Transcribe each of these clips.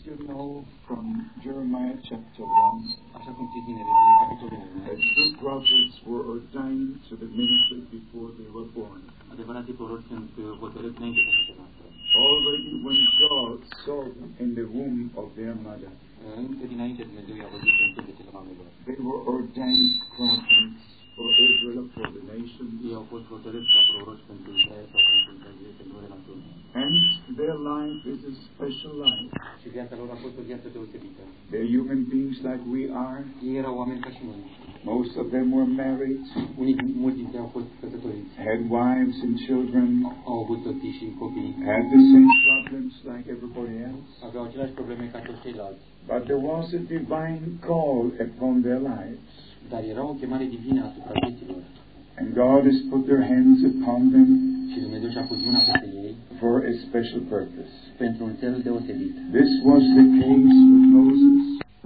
you know from Jeremiah chapter 1, Așa cum știți din Ieremia, capitolul 1, that true prophets were ordained to the ministry before they were born. adevărații proroci sunt hotărâți înainte să se nască. Already when God saw them in the womb of their mother, Încă dinainte Dumnezeu i-a văzut în sângele mamelor. they were ordained prophets for Israel, for the nations, Ei au fost hotărâți ca proroci pentru Israel sau pentru națiuni. and their life is a special life. Și viața lor a fost o viață deosebită. They're human beings like we are. Ei erau oameni ca și noi. Most of them were married, Mulți dintre ei au fost căsătoriți. had wives and children, Au avut soții și copii. had the same problems like everybody else. Aveau aceleași probleme ca toți ceilalți. But there was a divine call upon their lives. Dar era o chemare divină asupra vieților. And God has put their hands upon them Și Dumnezeu și-a pus mâna peste ei for a special purpose. pentru un cel deosebit. This was the case with Moses.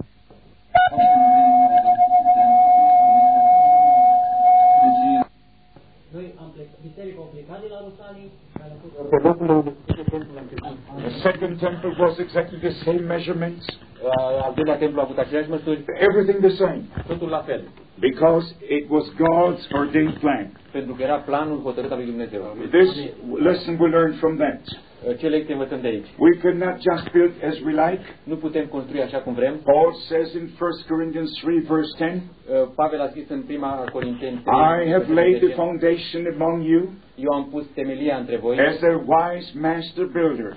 Noi am plecat, biserica a plecat de la Rusalii, care a fost Pe locul unde se templul a început. The second temple was exactly the same measurements, Al doilea templu a avut aceleași măsuri, everything the same, totul la fel. because it was God's ordained plan. Pentru că era planul hotărât al lui Dumnezeu. This lesson we learn from that. Ce lecție învățăm de aici? We could not just build as we like. Nu putem construi așa cum vrem. Paul says in 1 Corinthians 3 verse 10, Pavel a scris în prima Corinteni 3, I have laid the foundation among you eu am pus temelia între voi as a wise master builder.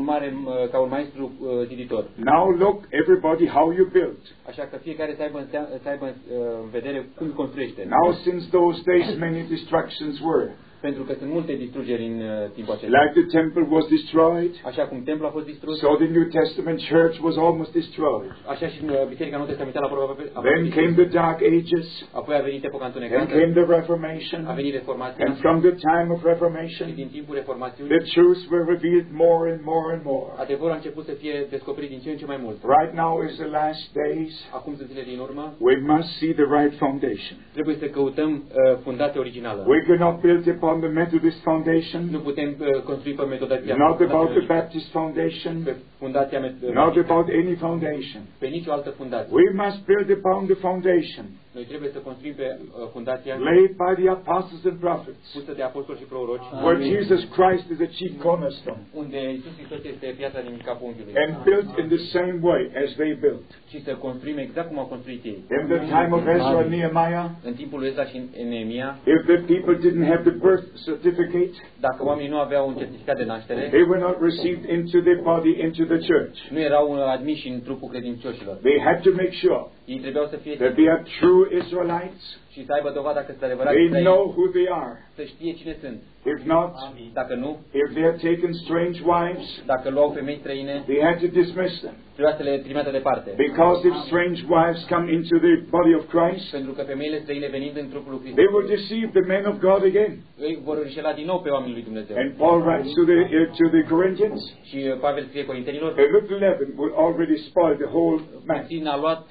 ca un maestru ziditor. Now look, everybody, how you build. Așa că fiecare să aibă în vedere cum construiește. Now, since those days many destructions were, Pentru că sunt multe distrugeri în timpul acesta. like the temple was destroyed, Așa cum templul a fost distrus, so the New Testament church was almost destroyed. așa și Biserica Nou Testamentală aproape Then came the Dark Ages, apoi a venit epoca then întunecată, came the Reformation, a venit Reformația and from the time of și Reformation, din timpul Reformației the truths were revealed more and more and more. adevărul a început să fie descoperit din ce în ce mai mult. Right now is the last days. Acum sunt zile din urmă, We must see the right foundation. trebuie să căutăm fundația originală. We cannot build upon the Methodist foundation, Nu putem construi pe metoda not about the Baptist foundation, pe fundația not about any foundation. pe nicio altă fundație. We must build upon the foundation Noi trebuie să construim pe fundația laid by the apostles and prophets, pusă de apostoli și proroci, where Jesus Christ is the chief cornerstone, unde Iisus Hristos este piatra din capul unghiului. and built in the same way as they built. Și să construim exact cum au construit ei. In the time of Ezra and Nehemiah, În timpul lui Ezra și Neemia, if the people didn't have the birth certificate, dacă oamenii nu aveau un certificat de naștere, they were not received into the body, into the church. nu erau admiși în trupul credincioșilor. They had to make sure Ei trebuiau să fie that they are true Israelites. și să aibă dovada că sunt adevărați They străini, know who they are. să știe cine sunt. If not, Dacă nu, if they have taken strange wives, dacă luau femei străine, they had to dismiss them. trebuia să le trimită departe. Because if strange wives come into the body of Christ, Pentru că femeile străine venind în trupul lui they Hristos, will deceive the men of God again. îi vor înșela din nou pe oamenii lui Dumnezeu. And Paul writes to the Corinthians, Și Pavel scrie Corintenilor, a little leaven will already spoil the whole mass. puțin a luat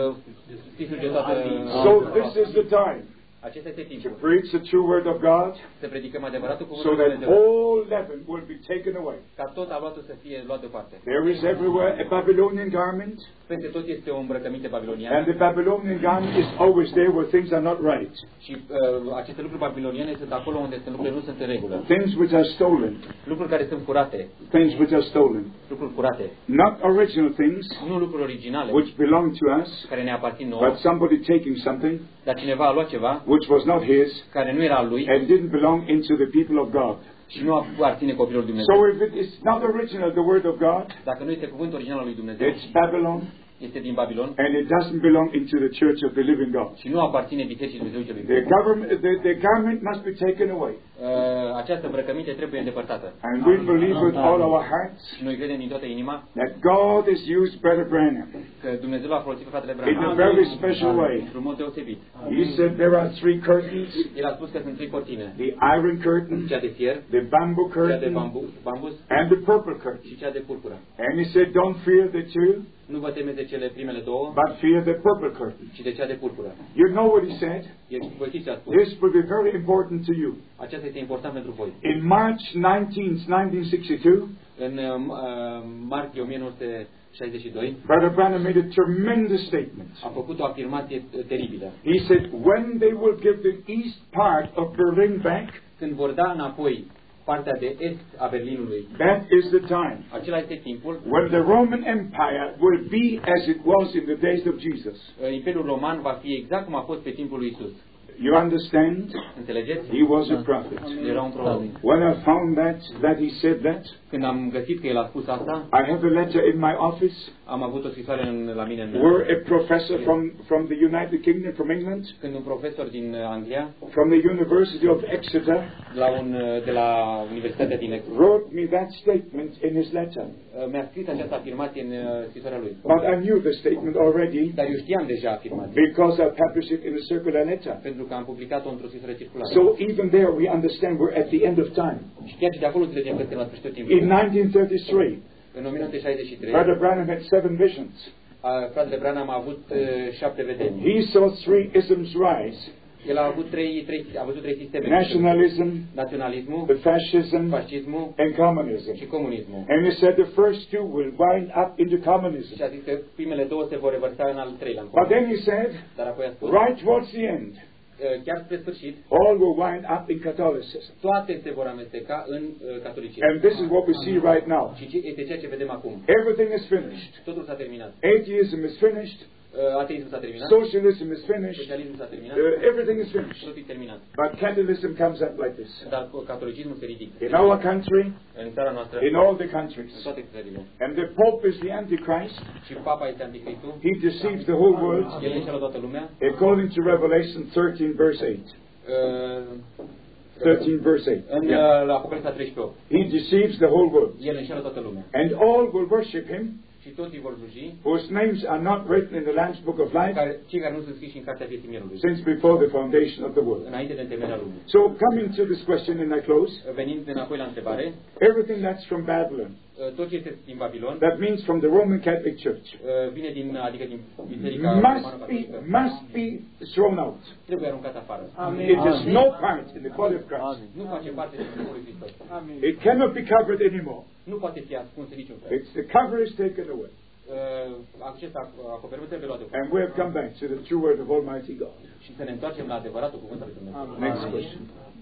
sticlul de toată. So this is the time Acesta este to timpul. preach the true word of God, Să predicăm adevăratul cuvânt so lui that Dumnezeu. all leaven will be taken away. Ca tot aluatul să fie luat deoparte. There is everywhere a Babylonian garment, Peste tot este o îmbrăcăminte babiloniană. and the Babylonian garment is always there where things are not right. Și aceste lucruri babiloniene sunt acolo unde sunt lucrurile nu sunt în regulă. Things which are stolen, Lucruri care sunt furate. things which are stolen. Lucruri furate. Not original things Nu lucruri originale which belong to us, care ne aparțin but nouă, somebody taking something dar cineva a luat ceva which was not his care nu era al lui and didn't belong into the people of God. și nu aparține copilul lui So Dumnezeu. if it is not original, the word of God, Dacă nu este cuvântul original al lui Dumnezeu, it's Babylon, este din Babilon and it doesn't belong into the church of the living God. și nu aparține Bisericii Dumnezeu celui The viu. the garment must be taken away. Această îmbrăcăminte trebuie îndepărtată. And we believe with all our hearts Și noi credem din toată inima that God has used Brother Branham că Dumnezeu l-a folosit pe fratele in a Branham very special way. într-un mod deosebit. He said there are three curtains, El a spus că sunt trei cortine. the iron curtain, Cea de fier, the bamboo cea de curtain, bambus and the purple curtain. și cea de purpură. And he said, don't fear the two, Nu vă temeți de cele primele două, but fear the purple curtain. ci de cea de purpură. You know what he said? Vă știți ce a spus? This will be very important to you. Aceasta este important pentru voi. In March 1962, În martie 1962, 62, Brother Branham made a tremendous statement. a făcut o afirmație teribilă. He said, when they will give the east part of Berlin back, Când vor da înapoi partea de est a Berlinului, that is the time acela este timpul when the Roman Empire will be as it was in the days of Jesus. Imperiul Roman va fi exact cum a fost pe timpul lui Isus. You understand? Înțelegeți? He was a prophet. Era un proroc. When I found that he said that, Când am găsit că el a spus asta, I have a letter in my office am avut o scrisoare la mine în where a professor from the United Kingdom, from England, când un profesor din Anglia, from the University of Exeter, de la Universitatea din Exeter, wrote me that statement in his letter. mi-a scris această afirmație în scrisoarea lui. But I knew the statement already Dar eu știam deja afirmația, because I published it in a circular letter. pentru că am publicat-o într-o scrisoare circulară. So even there we understand we're at the end of time. Și chiar și de acolo înțelegem că suntem la sfârșitul timpului. In 1933, În 1963, Brother Branham had 7 visions. fratele Branham a avut 7 vedeni. He saw 3 isms rise: El a avut a văzut trei sisteme. nationalism, Naționalismul, fascism, fascismul and communism. și comunismul. And he said the first 2 will wind up into communism. Și a zis că primele două se vor revărsa în al treilea. But then he said, Dar apoi a spus, right towards the end, chiar spre sfârșit, all will wind up in Catholicism. toate se vor amesteca în catolicism. And this is what we see right now. Și este ceea ce vedem acum. Everything is finished. Totul s-a terminat. Atheism is finished. Ateismul s-a terminat. Socialism is finished. Socialismul s-a terminat. Everything is finished. Totul e terminat. But Catholicism comes up like this. Dar catolicismul se ridică. In our country, În țara noastră, in all the în countries. toate țările. And the Pope is the Antichrist. Și Papa este Anticristul. He deceives the whole world. El înșală toată lumea. According to Revelation 13 verse 8. 13 verse 8. În Yeah. la Apocalipsa 13. He deceives the whole world. El înșală toată lumea. And all will worship him, Și toți vor sluji, whose names are not written in the Lamb's Book of Life cei care nu sunt scriși în cartea vieții mielului, since before the foundation of the world. înainte de întemeierea lumii. So coming to this question and I close, Venind înapoi la întrebare, everything that's from Babylon, tot ce este din Babilon, that means from the Roman Catholic Church, vine adică din Biserica must be thrown out. Trebuie aruncat afară. It has no part in the body of Christ. Nu face parte din trupul lui Hristos. It cannot be covered anymore. Nu poate fi ascuns în niciun fel. The cover is taken away. Acest acoperământ trebuie luat deoparte. And we have come back to the true word of Almighty God. Și să ne întoarcem la adevăratul cuvânt al lui Dumnezeu. Next question.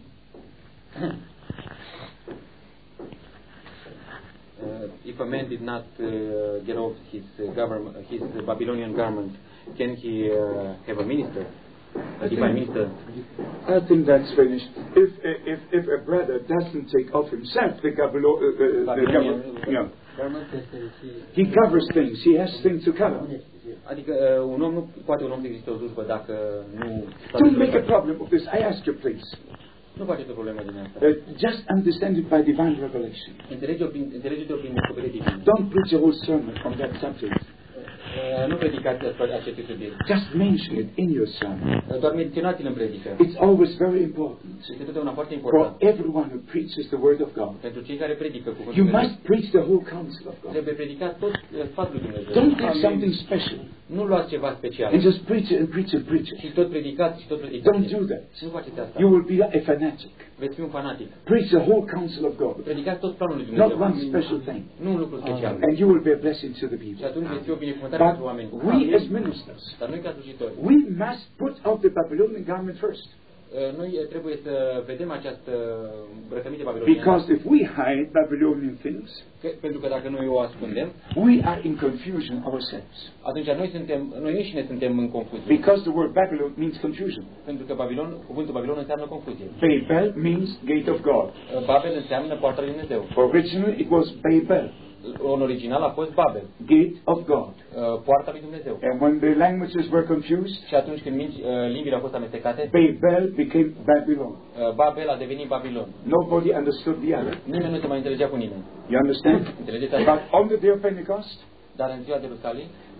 If a man did not get off his Babylonian garment, can he have a minister? A divine minister? I think that's finished. If a brother doesn't take off himself the Babylonian garment, he covers things. He has things to cover. Adică un om nu poate un om să existe o slujbă dacă nu... Don't make a problem of this. I ask you, please. Nu faceți o problemă din asta. Just understand it by divine revelation. Înțelegeți-o prin descoperire divină. Don't preach a whole sermon on that subject. Nu predicați aceste subiecte. Just mention it in your sermon. Doar menționați-l în predică. It's always very important. Este totdeauna foarte For important. everyone who preaches the word of God. Pentru cei care predică cuvântul You Dumnezeu. must preach the whole counsel of God. Trebuie predicat tot sfatul lui Dumnezeu. Don't take something special Nu luați ceva special. and just preach it and preach it, preach Și it. tot predicați și tot predicați. Don't do that. Nu faceți asta. You will be a fanatic. Veți fi un fanatic. Preach the whole counsel of God. Predicați tot planul lui Not Dumnezeu. one special thing. Nu un lucru special. And you will be a blessing to the Și people. atunci veți fi o binecuvântare pentru oameni. But we as ministers, Dar noi ca slujitori, we must put out the Babylonian garment first. noi trebuie să vedem această îmbrăcăminte babiloniană. Because if we hide Babylonian things, Pentru că dacă noi o ascundem, we are in confusion ourselves. atunci noi înșine suntem în confuzie. Because the word Babylon means confusion. Pentru că cuvântul Babilon înseamnă confuzie. Babel means gate of God. Babel înseamnă poarta lui Dumnezeu. Originally it was Babel, În original a fost Babel, gate of God. poarta lui Dumnezeu. And when the languages were confused, Și atunci când limbile au fost amestecate, Babel became Babylon. Babel a devenit Babilon. Nobody understood the other. Nimeni nu se mai înțelegea cu nimeni. You understand? Înțelegeți asta? But on the day of Pentecost, Dar în ziua de Ierusalim,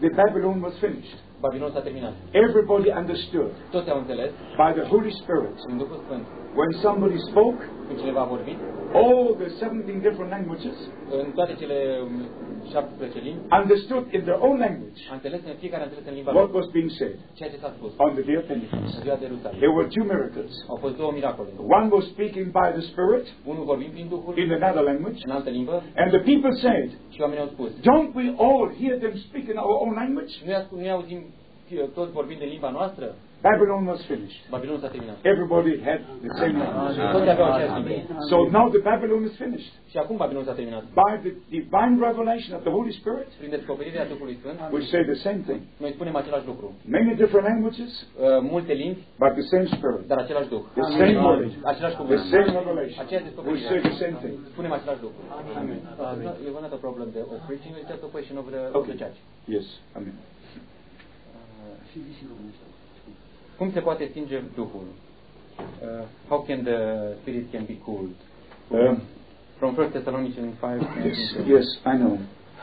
the Babylon was finished. Babilon s-a terminat. Everybody understood Toți au înțeles, by the Holy Spirit. prin Duhul Sfânt, When somebody spoke, când cineva a vorbit, all the 17 different languages în toate cele 17 limbi, understood in their own language a înțeles, fiecare a înțeles în limba what lui was being said ceea ce s-a spus. on the day of Pentecost. În ziua de Ierusalim. There were two miracles. Au fost două miracole. One was speaking by the Spirit Unul vorbind prin Duhul, in another language, în altă limbă, and the people said, și oamenii au spus, don't we all hear them speak in our own language? nu auzim toți vorbind în limba noastră? Babylon was finished. Babilon s-a terminat. Everybody had the same language. Toți aveau aceeași limbă. So now the Babylon is finished. Și acum Babilon s-a terminat. By the divine revelation of the Holy Spirit, Prin descoperirea Duhului Sfânt, we say the same thing. noi spunem același lucru. Many different languages, Multe limbi, but the same Spirit. dar același Duh. The same word. Același The cuvânt. same revelation. Aceeași We descoperire. say the same thing. Spunem același lucru. Amen. It's not a problem of preaching, it's just a question of the church. Yes. Amen. Cum se poate stinge Duhul? How can the Spirit can be cooled? From 1 Thessalonians 5. Yes, I know.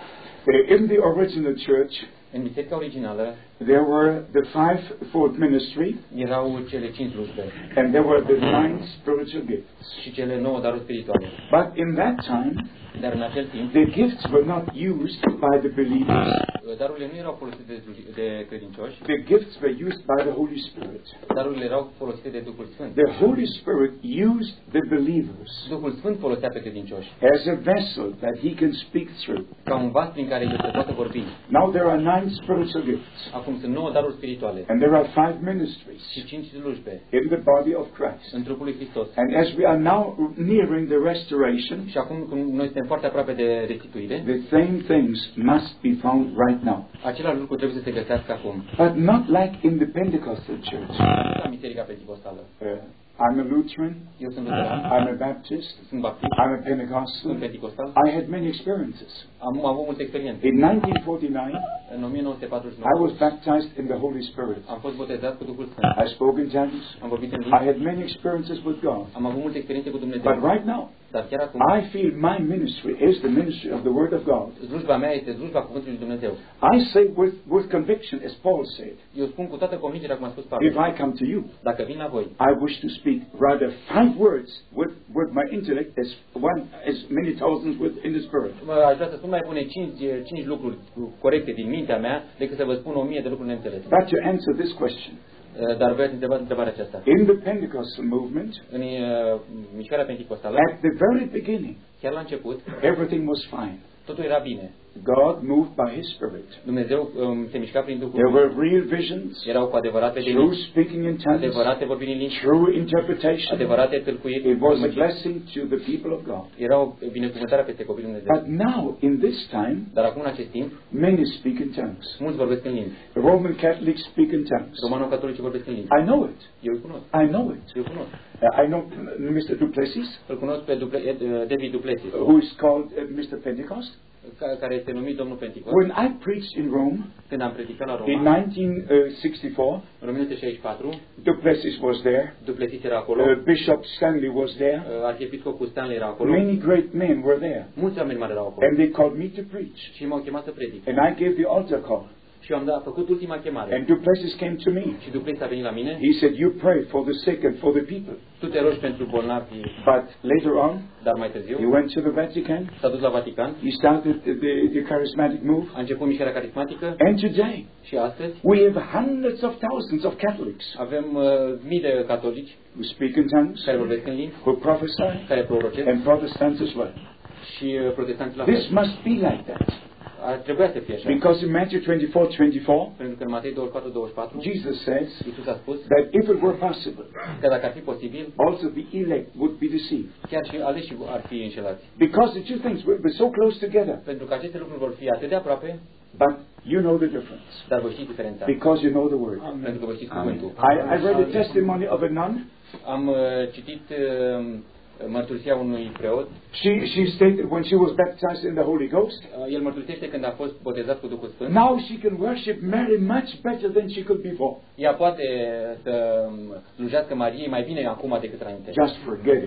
In the original church, În biserica originală there were the fivefold ministry, erau cele 5 slujbe and there were the 9 spiritual gifts. și cele 9 daruri spirituale. But in that time, Dar în acel timp, the gifts were not used by the believers. darurile nu erau folosite de credincioși, The gifts were used by the Holy Spirit. darurile erau folosite de Duhul Sfânt. The Holy Spirit used the believers Duhul Sfânt folosea pe credincioși as a vessel that He can speak through. ca un vas prin care el se poate vorbi. Now there are 9 spiritual gifts, Acum sunt 9 daruri spirituale and there are 5 ministries și 5 slujbe in the body of Christ. în trupul lui Hristos. And as we are now nearing the restoration, Și acum când noi suntem foarte aproape de restituire, the same things must be found right now. același lucru trebuie să se găsească acum. But not like in the Pentecostal church. Nu ca biserica pentecostală. I'm a Lutheran, Eu sunt luteran, I'm a Baptist, sunt baptist, I'm a sunt Pentecostal. pentecostal. I had many experiences. Am avut multe experiențe. In 1949, În I 1949 was baptized in the Holy Spirit. am fost botezat cu Duhul Sfânt. I spoke in tongues. Am vorbit în I limbi. had many experiences with God. Am avut multe experiențe cu Dumnezeu. But right now, Dar chiar acum, I feel my ministry is the ministry of the Word of God. slujba mea este slujba cuvântului lui Dumnezeu. I say with conviction, as Paul said, Eu spun cu toată convingerea, cum a spus Pavel, if I come to you, dacă vin la voi, I wish to speak rather 5 words with my intellect as many thousands in the Spirit. aș vrea să spun mai bune 5 lucruri corecte din mintea mea decât să vă spun 1000 de lucruri neînțelese. But to answer this question, Dar vreau să întreba întrebarea aceasta. in the Pentecostal movement, În mișcarea pentecostală, at the very beginning, chiar la început, everything was fine. totul era bine. God moved by His Spirit. Dumnezeu se mișca prin Duhul. There were real visions, Erau cu adevărate true limbi, speaking in tongues, adevărate vorbiri în limbi, true interpretation. adevărate tâlcuiri. It was a blessing to the people of God. Erau binecuvântarea peste copiii Dumnezeu. But now, in this time, Dar acum, în acest timp, many speak in tongues. mulți vorbesc în limbi. Roman Catholics speak in tongues. Romano-catolici vorbesc în limbi. I know it. Eu îl cunosc. I know it. Eu îl cunosc. I know Mr. Duplessis, Îl cunosc pe David Duplessis, who is called Mr. Pentecost. care este numit Domnul Pentecost. When I preached in Rome Când am predicat la in Roma, 1964, în 1964, Duplessis was there. Duplessis era acolo, Bishop Stanley was there. arhiepiscopul Stanley era acolo, Many great men were there. mulți oameni mari erau acolo. And they called me to preach. Și m-au chemat să predic. And I gave the altar call. Și eu am făcut ultima chemare. And Duplessis came to me. Și Duplessis a venit la mine. He said, you pray for the sick and for the people. Tu te rogi pentru bolnavi, But later on, dar mai he târziu went to the Vatican. s-a dus la Vatican, He started the charismatic move. a început mișcarea carismatică And today, și astăzi we have hundreds of thousands of Catholics avem mii de catolici who speak in tongues, care vorbesc în limbi, who prophesy, care prorocesc and Protestants as well. și protestanți la fel. This must be like that. Ar trebui să fie așa. Because in Matthew 24:24, Pentru că în Matei 24:24 Jesus says Iisus a spus that if it were possible, că dacă ar fi posibil, also the elect would be deceived. chiar și aleșii ar fi înșelați. Because the two things were so close together. Pentru că aceste lucruri vor fi atât de aproape, But you know the difference. dar vă știți diferența. Because you know the word. Pentru că vă știți cuvântul. I read a testimony of a nun. Am citit mărturisia unui preot. She stated when she was baptized in the Holy Ghost, El mărturisește când a fost botezat cu Duhul Sfânt. now she can worship Mary much better than she could before. Ea poate să slujească Mariei mai bine acum decât înainte. Just forget it.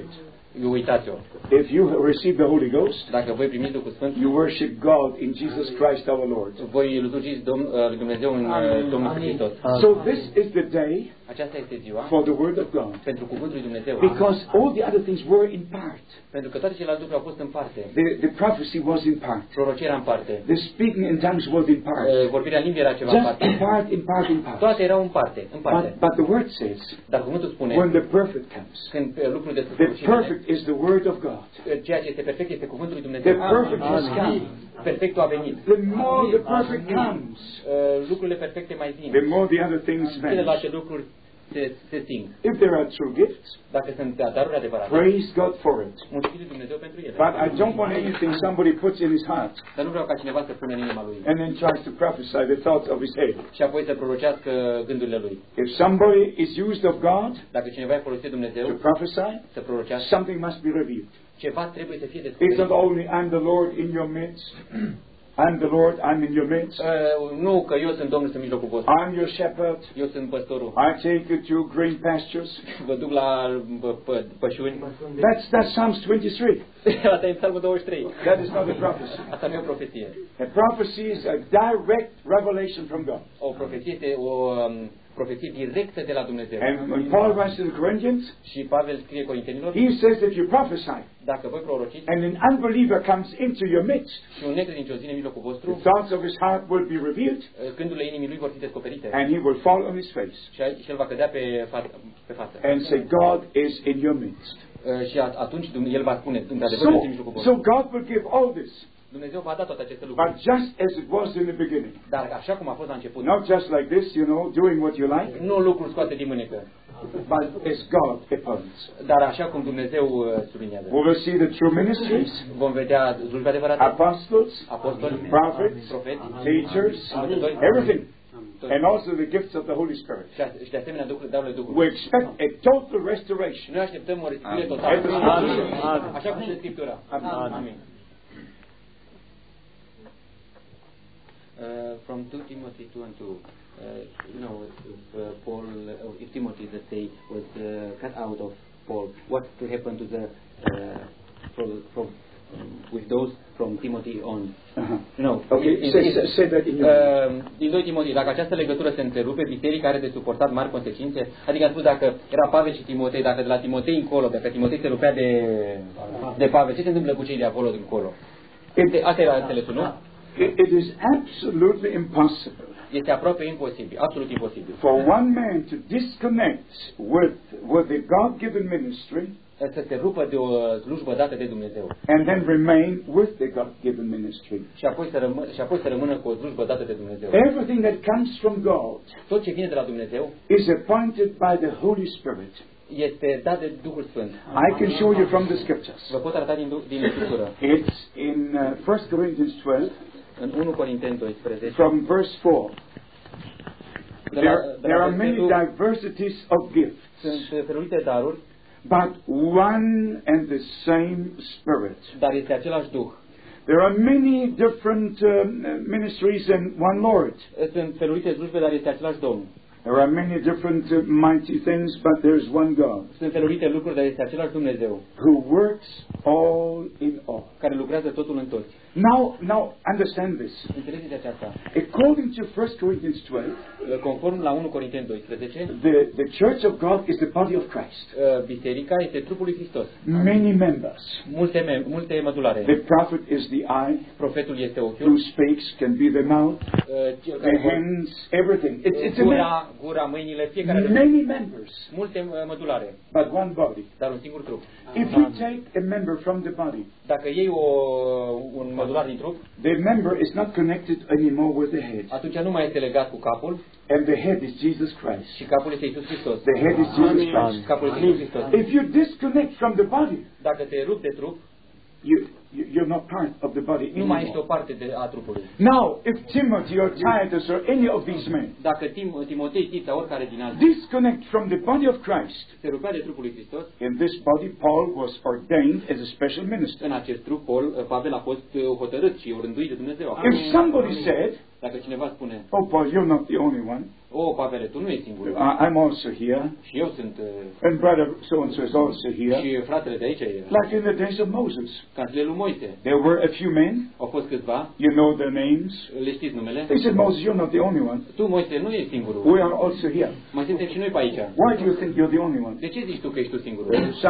uitați-o. If you receive the Holy Ghost, Dacă voi primiți Duhul Sfânt, you worship God in Jesus Christ our Lord. voi slujiți lui Dumnezeu în Domnul Hristos. So this is the day Aceasta este ziua for the Word of God. pentru cuvântul lui Dumnezeu. Because all the other things were in part. Pentru că toate celelalte lucruri au fost în parte. The prophecy was in part. Prorocea era în parte. The speaking in tongues was in part. Vorbirea în limbi era ceva în Just parte. in part, in part, in part. Toate erau în parte, în parte. But the Word says, Dar cuvântul spune, when the perfect comes, când lucrul de the sfârșit, perfect is the Word of God. ceea ce este perfect este cuvântul lui The Dumnezeu. perfect has come. Perfectul a venit. The more the perfect comes, Lucrurile perfecte mai vin. the more the other things vanish. Celelalte lucruri se sting. If there are true gifts, Dacă sunt daruri adevărate, praise God for it. mulțumiți lui Dumnezeu pentru ele. But I don't want anything somebody puts in his heart Dar nu vreau ca cineva să pună în inima lui and then tries to prophesy the thoughts of his head. și apoi să prorocească gândurile lui. If somebody is used of God Dacă cineva e folosit de Dumnezeu to prophesy, să prorocească, something must be revealed. ceva trebuie să fie It's descoperit. not only I'm the Lord in your midst. I'm the Lord, I'm in your midst. Nu că eu sunt Domnul, sunt în mijlocul vostru. I'm your shepherd. Eu sunt păstorul. I take you to green pastures. Vă duc la pășuni. That's Psalms 23. Asta e Psalmul 23. That is not a prophecy. Asta nu e o profeție. A prophecy is a direct revelation from God. O profeție este o profeție directă de la Dumnezeu. And when Paul writes to the Corinthians, Și Pavel scrie Corintenilor, he says that you prophesy, dacă voi prorociți and an unbeliever comes into your midst, și un necredincios vine în mijlocul vostru, the thoughts of his heart will be revealed, gândurile inimii lui vor fi descoperite and he will fall on his face și el va cădea pe față. and say, God is in your midst. Și atunci el va spune, într-adevăr, este în mijlocul vostru. So God will give all this, Dumnezeu va da toate aceste but lucruri. just as it was in the beginning. Dar așa cum a fost la început, Not just like this, doing what you like, nu lucruri scoate din mânecă, but as God appoints. dar așa cum Dumnezeu subliniază. We will see the true ministries, Vom vedea slujbe adevărate, apostles, apostoli, prophets, profeți, teachers, învățători, everything, and also the gifts of the Holy Spirit. și de asemenea darurile We Duhului. expect a total restoration. Noi așteptăm o restituire totală. Așa cum este Scriptura. Amin. From 2 Timothy 2:2, Paul, if Timothy, let's say, was cut out of Paul, what to happen to the with those from Timothy on? Okay, say that in your din 2 Timotei, dacă această legătură se întrerupe, biserica are de suportat mari consecințe. Adică am spus, dacă era Pavel și Timotei, dacă de la Timotei încolo, dacă Timotei se rupea de Pavel, ce se întâmplă cu cei de acolo încolo? Asta era înțelesul, nu? It is absolutely impossible Este aproape imposibil, absolut imposibil. for one man to disconnect with the God-given ministry Să se rupă de o slujbă dată de Dumnezeu and then remain with the God-given ministry. și apoi să rămână cu o slujbă dată de Dumnezeu. Everything that comes from God Tot ce vine de la Dumnezeu is appointed by the Holy Spirit. este dat de Duhul Sfânt. I can show you from the scriptures. Vă pot arăta din Scriptură. It's in 1 Corinthians 12, În 1 Corinteni 12, from verse 4. There are many diversities of gifts, sunt felurite daruri, but one and the same Spirit. dar este același Duh. There are many different ministries and one Lord. Sunt felurite slujbe, dar este același Domn. There are many different mighty things, but there's one God Sunt felurite lucruri, dar este același Dumnezeu, who works all in all. care lucrează totul în toți. Now understand this. Înțelegeți aceasta? According to 1 Corinthians 12, Conform la 1 Corinteni 12, the church of God is the body of Christ. biserica este trupul lui Hristos. Many members. Multe mădulare. The prophet is the eye. Profetul este Who ochiul, speaks can be the mouth, cel the care hands, everything. It's a gura, mâinile, fiecare lucru. many members, Multe mădulare, but one body. dar un singur trup. If you take a member from the body, Dacă iei un mădular din trup, the member is not connected anymore with the head. atunci nu mai este legat cu capul And the head is Jesus Christ. și capul este Iisus Hristos. The head is Jesus Christ. Capul este Iisus Hristos. If you disconnect from the body, Dacă te rupi de trup, You're not part of the body nu mai ești o anymore. parte a trupului. Now, if Timothy or Titus or any of these men Dacă Timotei, Tit sau oricare din alții disconnect from the body of Christ, se rupea de trupul lui Hristos, in this body Paul was ordained as a special minister. în acest trup Pavel a fost hotărât și rânduit de Dumnezeu. If somebody said, Dacă cineva spune, "Oh, Paul, you're not the only one. Pavele, tu nu ești singurul. I'm also here, Și eu sunt, and brother so-and-so is also here." și fratele de aici e. Like in the days of Moses, Ca zilele lui Moise. there were a few men. Au fost câțiva, You know their names. le știți numele. They said, "Moses, you're not the only one. Tu, Moise, nu ești singurul. We are also here. Mai suntem și noi pe aici. Why do you think you're the only one? De ce zici tu că ești tu singurul? So,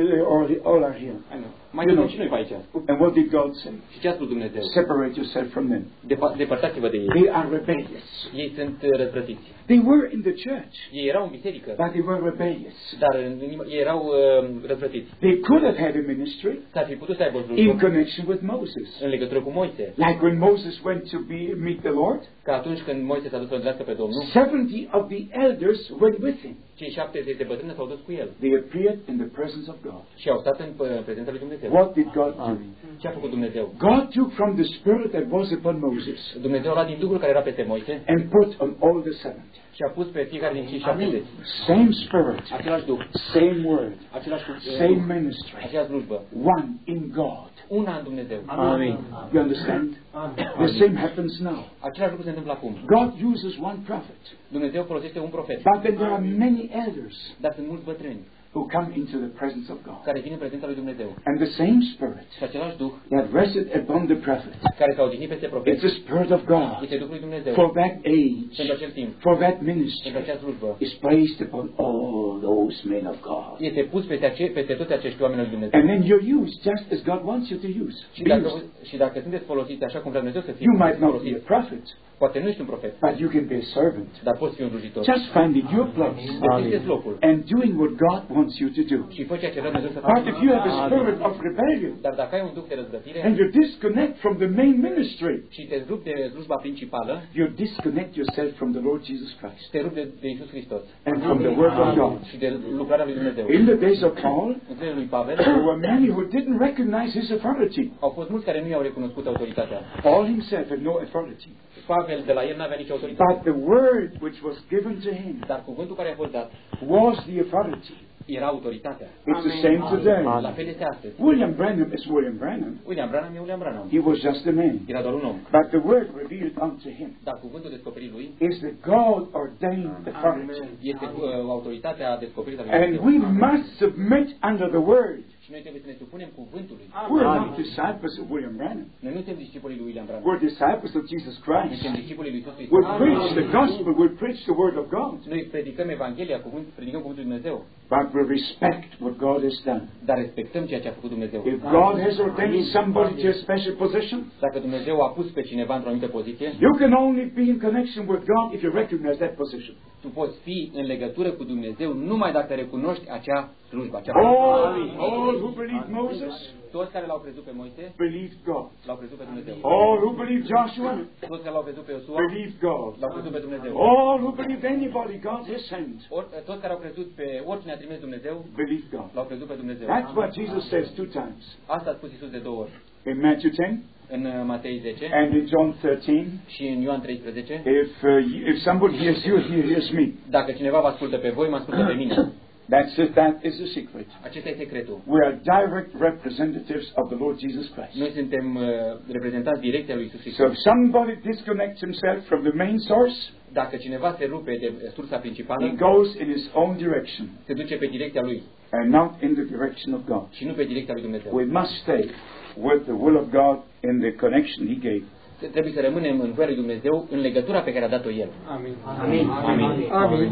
all are here." Mai suntem și noi pe aici. And what did God say? Și ce a spus Dumnezeu? Separate yourself from them. Depărtați-vă de ei. They are rebellious. Ei sunt răzvrătiți. They were in the church, Ei erau în biserică, but they were rebellious. dar ei erau răzvrătiți. They could have had a ministry S-ar fi putut să aibă o in slujbă connection with Moses. în legătură cu Moise. Like when Moses went to meet the Lord, Că atunci când Moise s-a dus să întâlnească pe Domnul, 70 of the elders went with him. cei 70 de bătrâni s-au dus cu el They appeared in the presence of God. și au stat în prezența lui Dumnezeu. What did God do? Ce a făcut Dumnezeu? God took from the spirit that was upon Moses Dumnezeu a luat din Duhul care era peste Moise and put on all the 70. și a pus pe fiecare din cei 70 Same spirit, același Duh, same word, același same ministry, aceeași slujbă, one in God. una în Dumnezeu. Amin. You understand? The same happens now. Același lucru se întâmplă acum. God uses one prophet, Dumnezeu folosește un profet, but then there are many elders dar sunt mulți bătrâni who come into the presence of God. care vin în prezența lui Dumnezeu. And the same spirit Și același Duh that rested upon the prophet, care s-a odihnit peste profet it's the spirit of God este Duhul lui Dumnezeu for that age, pentru acel timp, for that pentru ministry, acea slujbă. is placed upon all those men of God. Este pus peste toți acești oameni al lui Dumnezeu. And then you're used just as God wants you to use. Și dacă sunteți folosiți așa cum vrea Dumnezeu să You might fiți not be a folosiți, prophet, poate nu ești un profet, but you can be a servant. dar poți fi un slujitor. Just finding your place Găsiți locul and doing what God wants you to do. și fă ceea ce vrea Dumnezeu să But if faci. you have a spirit of rebellion Dar dacă ai un duh de răzbătire and you disconnect from the main ministry, și te rupi de slujba principală, you disconnect yourself from the Lord Jesus Christ te rupi de Iisus Hristos and from the Word of God. și de lucrarea lui Dumnezeu. In the days of Paul, În zilele lui Pavel there were many who didn't recognize his authority. au fost mulți care nu i-au recunoscut autoritatea. Paul himself had no authority. Pavel de la el n-avea nicio autoritate. But the word which was given to him Dar cuvântul care a fost dat was the authority. era autoritatea. It's the same today. La fel este astăzi. William Branham is William Branham. William Branham e William Branham. He was just a man. Era doar un om. But the word revealed unto him Dar cuvântul descoperit lui is the God ordained authority. este autoritatea descoperită a lui And Dumnezeu. we must submit under the word. Și noi trebuie să ne supunem cuvântului. We're not disciples of William Branham. Noi nu suntem discipolii lui William Branham. We're disciples of Jesus Noi Christ. suntem discipolii lui Iisus We Hristos. preach the gospel. We preach the word of God. Noi predicăm Evanghelia, predicăm cuvântul lui Dumnezeu, But we respect what God has done. dar respectăm ceea ce a făcut Dumnezeu. If God has ordained somebody to a special position, Dacă Dumnezeu a pus pe cineva într-o anumită poziție, you can only be in connection with God if you recognize that position. tu poți fi în legătură cu Dumnezeu numai dacă recunoști acea slujbă, acea All who believed Moses Toți care l-au crezut pe Moise, believed God. l-au crezut pe Dumnezeu. All who believed Joshua Toți care l-au crezut pe Iosua, believed God. l-au crezut pe Dumnezeu. All who believed anybody God has sent Toți care au crezut pe oricine a trimis Dumnezeu, believed God. l-au crezut pe Dumnezeu. That's what Jesus says 2 times. Asta a spus Iisus de 2 ori. In Matthew 10 În Matei 10 and in John 13. și în Ioan 13. If somebody hears you, he hears me. Dacă cineva vă ascultă pe voi, mă ascultă pe mine. That is the secret. Acesta e secretul. We are direct representatives of the Lord Jesus Christ. Noi suntem reprezentanți directi ai lui Iisus So Hristos. if somebody disconnects himself from the main source, Dacă cineva se rupe de sursa principală, he goes in his own direction se duce pe direcția lui and not in the direction of God. și nu pe direcția lui Dumnezeu. We must stay with the will of God in the connection he gave. Trebuie să rămânem în voia lui Dumnezeu în legătura pe care a dat-o El. Amin. Amin. Amin. Amin.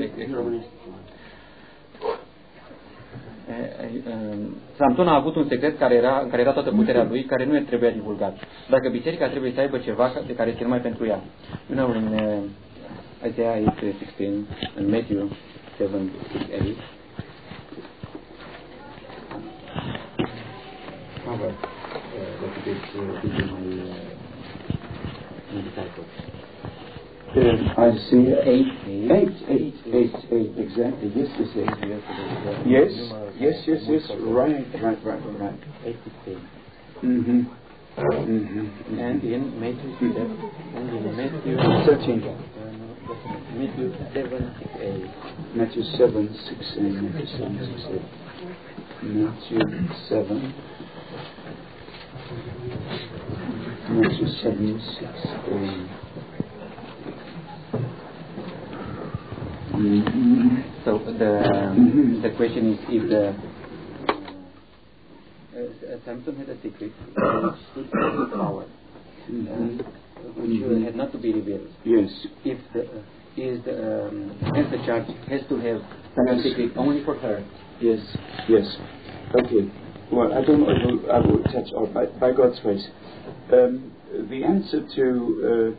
Samson a avut un secret în care era toată puterea lui, care nu trebuia divulgat. Dacă biserica trebuie să aibă ceva de care este numai pentru ea. You know, in Isaiah 8:16 and Matthew 7:8. Isaiah 8, exactly. Yes, yes. Right. And in Matthew 7, and in Matthew 13. Matthew 7, 6a. Matthew 7, 6a. Matthew 7, 6a. Matthew 7. Matthew 7, 6a. So the question is if the Samson had a secret which stood for his power, which had not to be revealed. Yes. If has the church has to have a secret only for her? Yes. Yes. Okay. Well, I don't know. I will touch on by God's grace. The answer to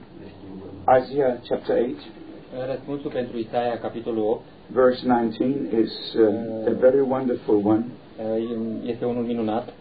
Isaiah chapter 8. Răspunsul pentru Isaia, capitolul 8, verse 19 is a very wonderful one. Este unul minunat.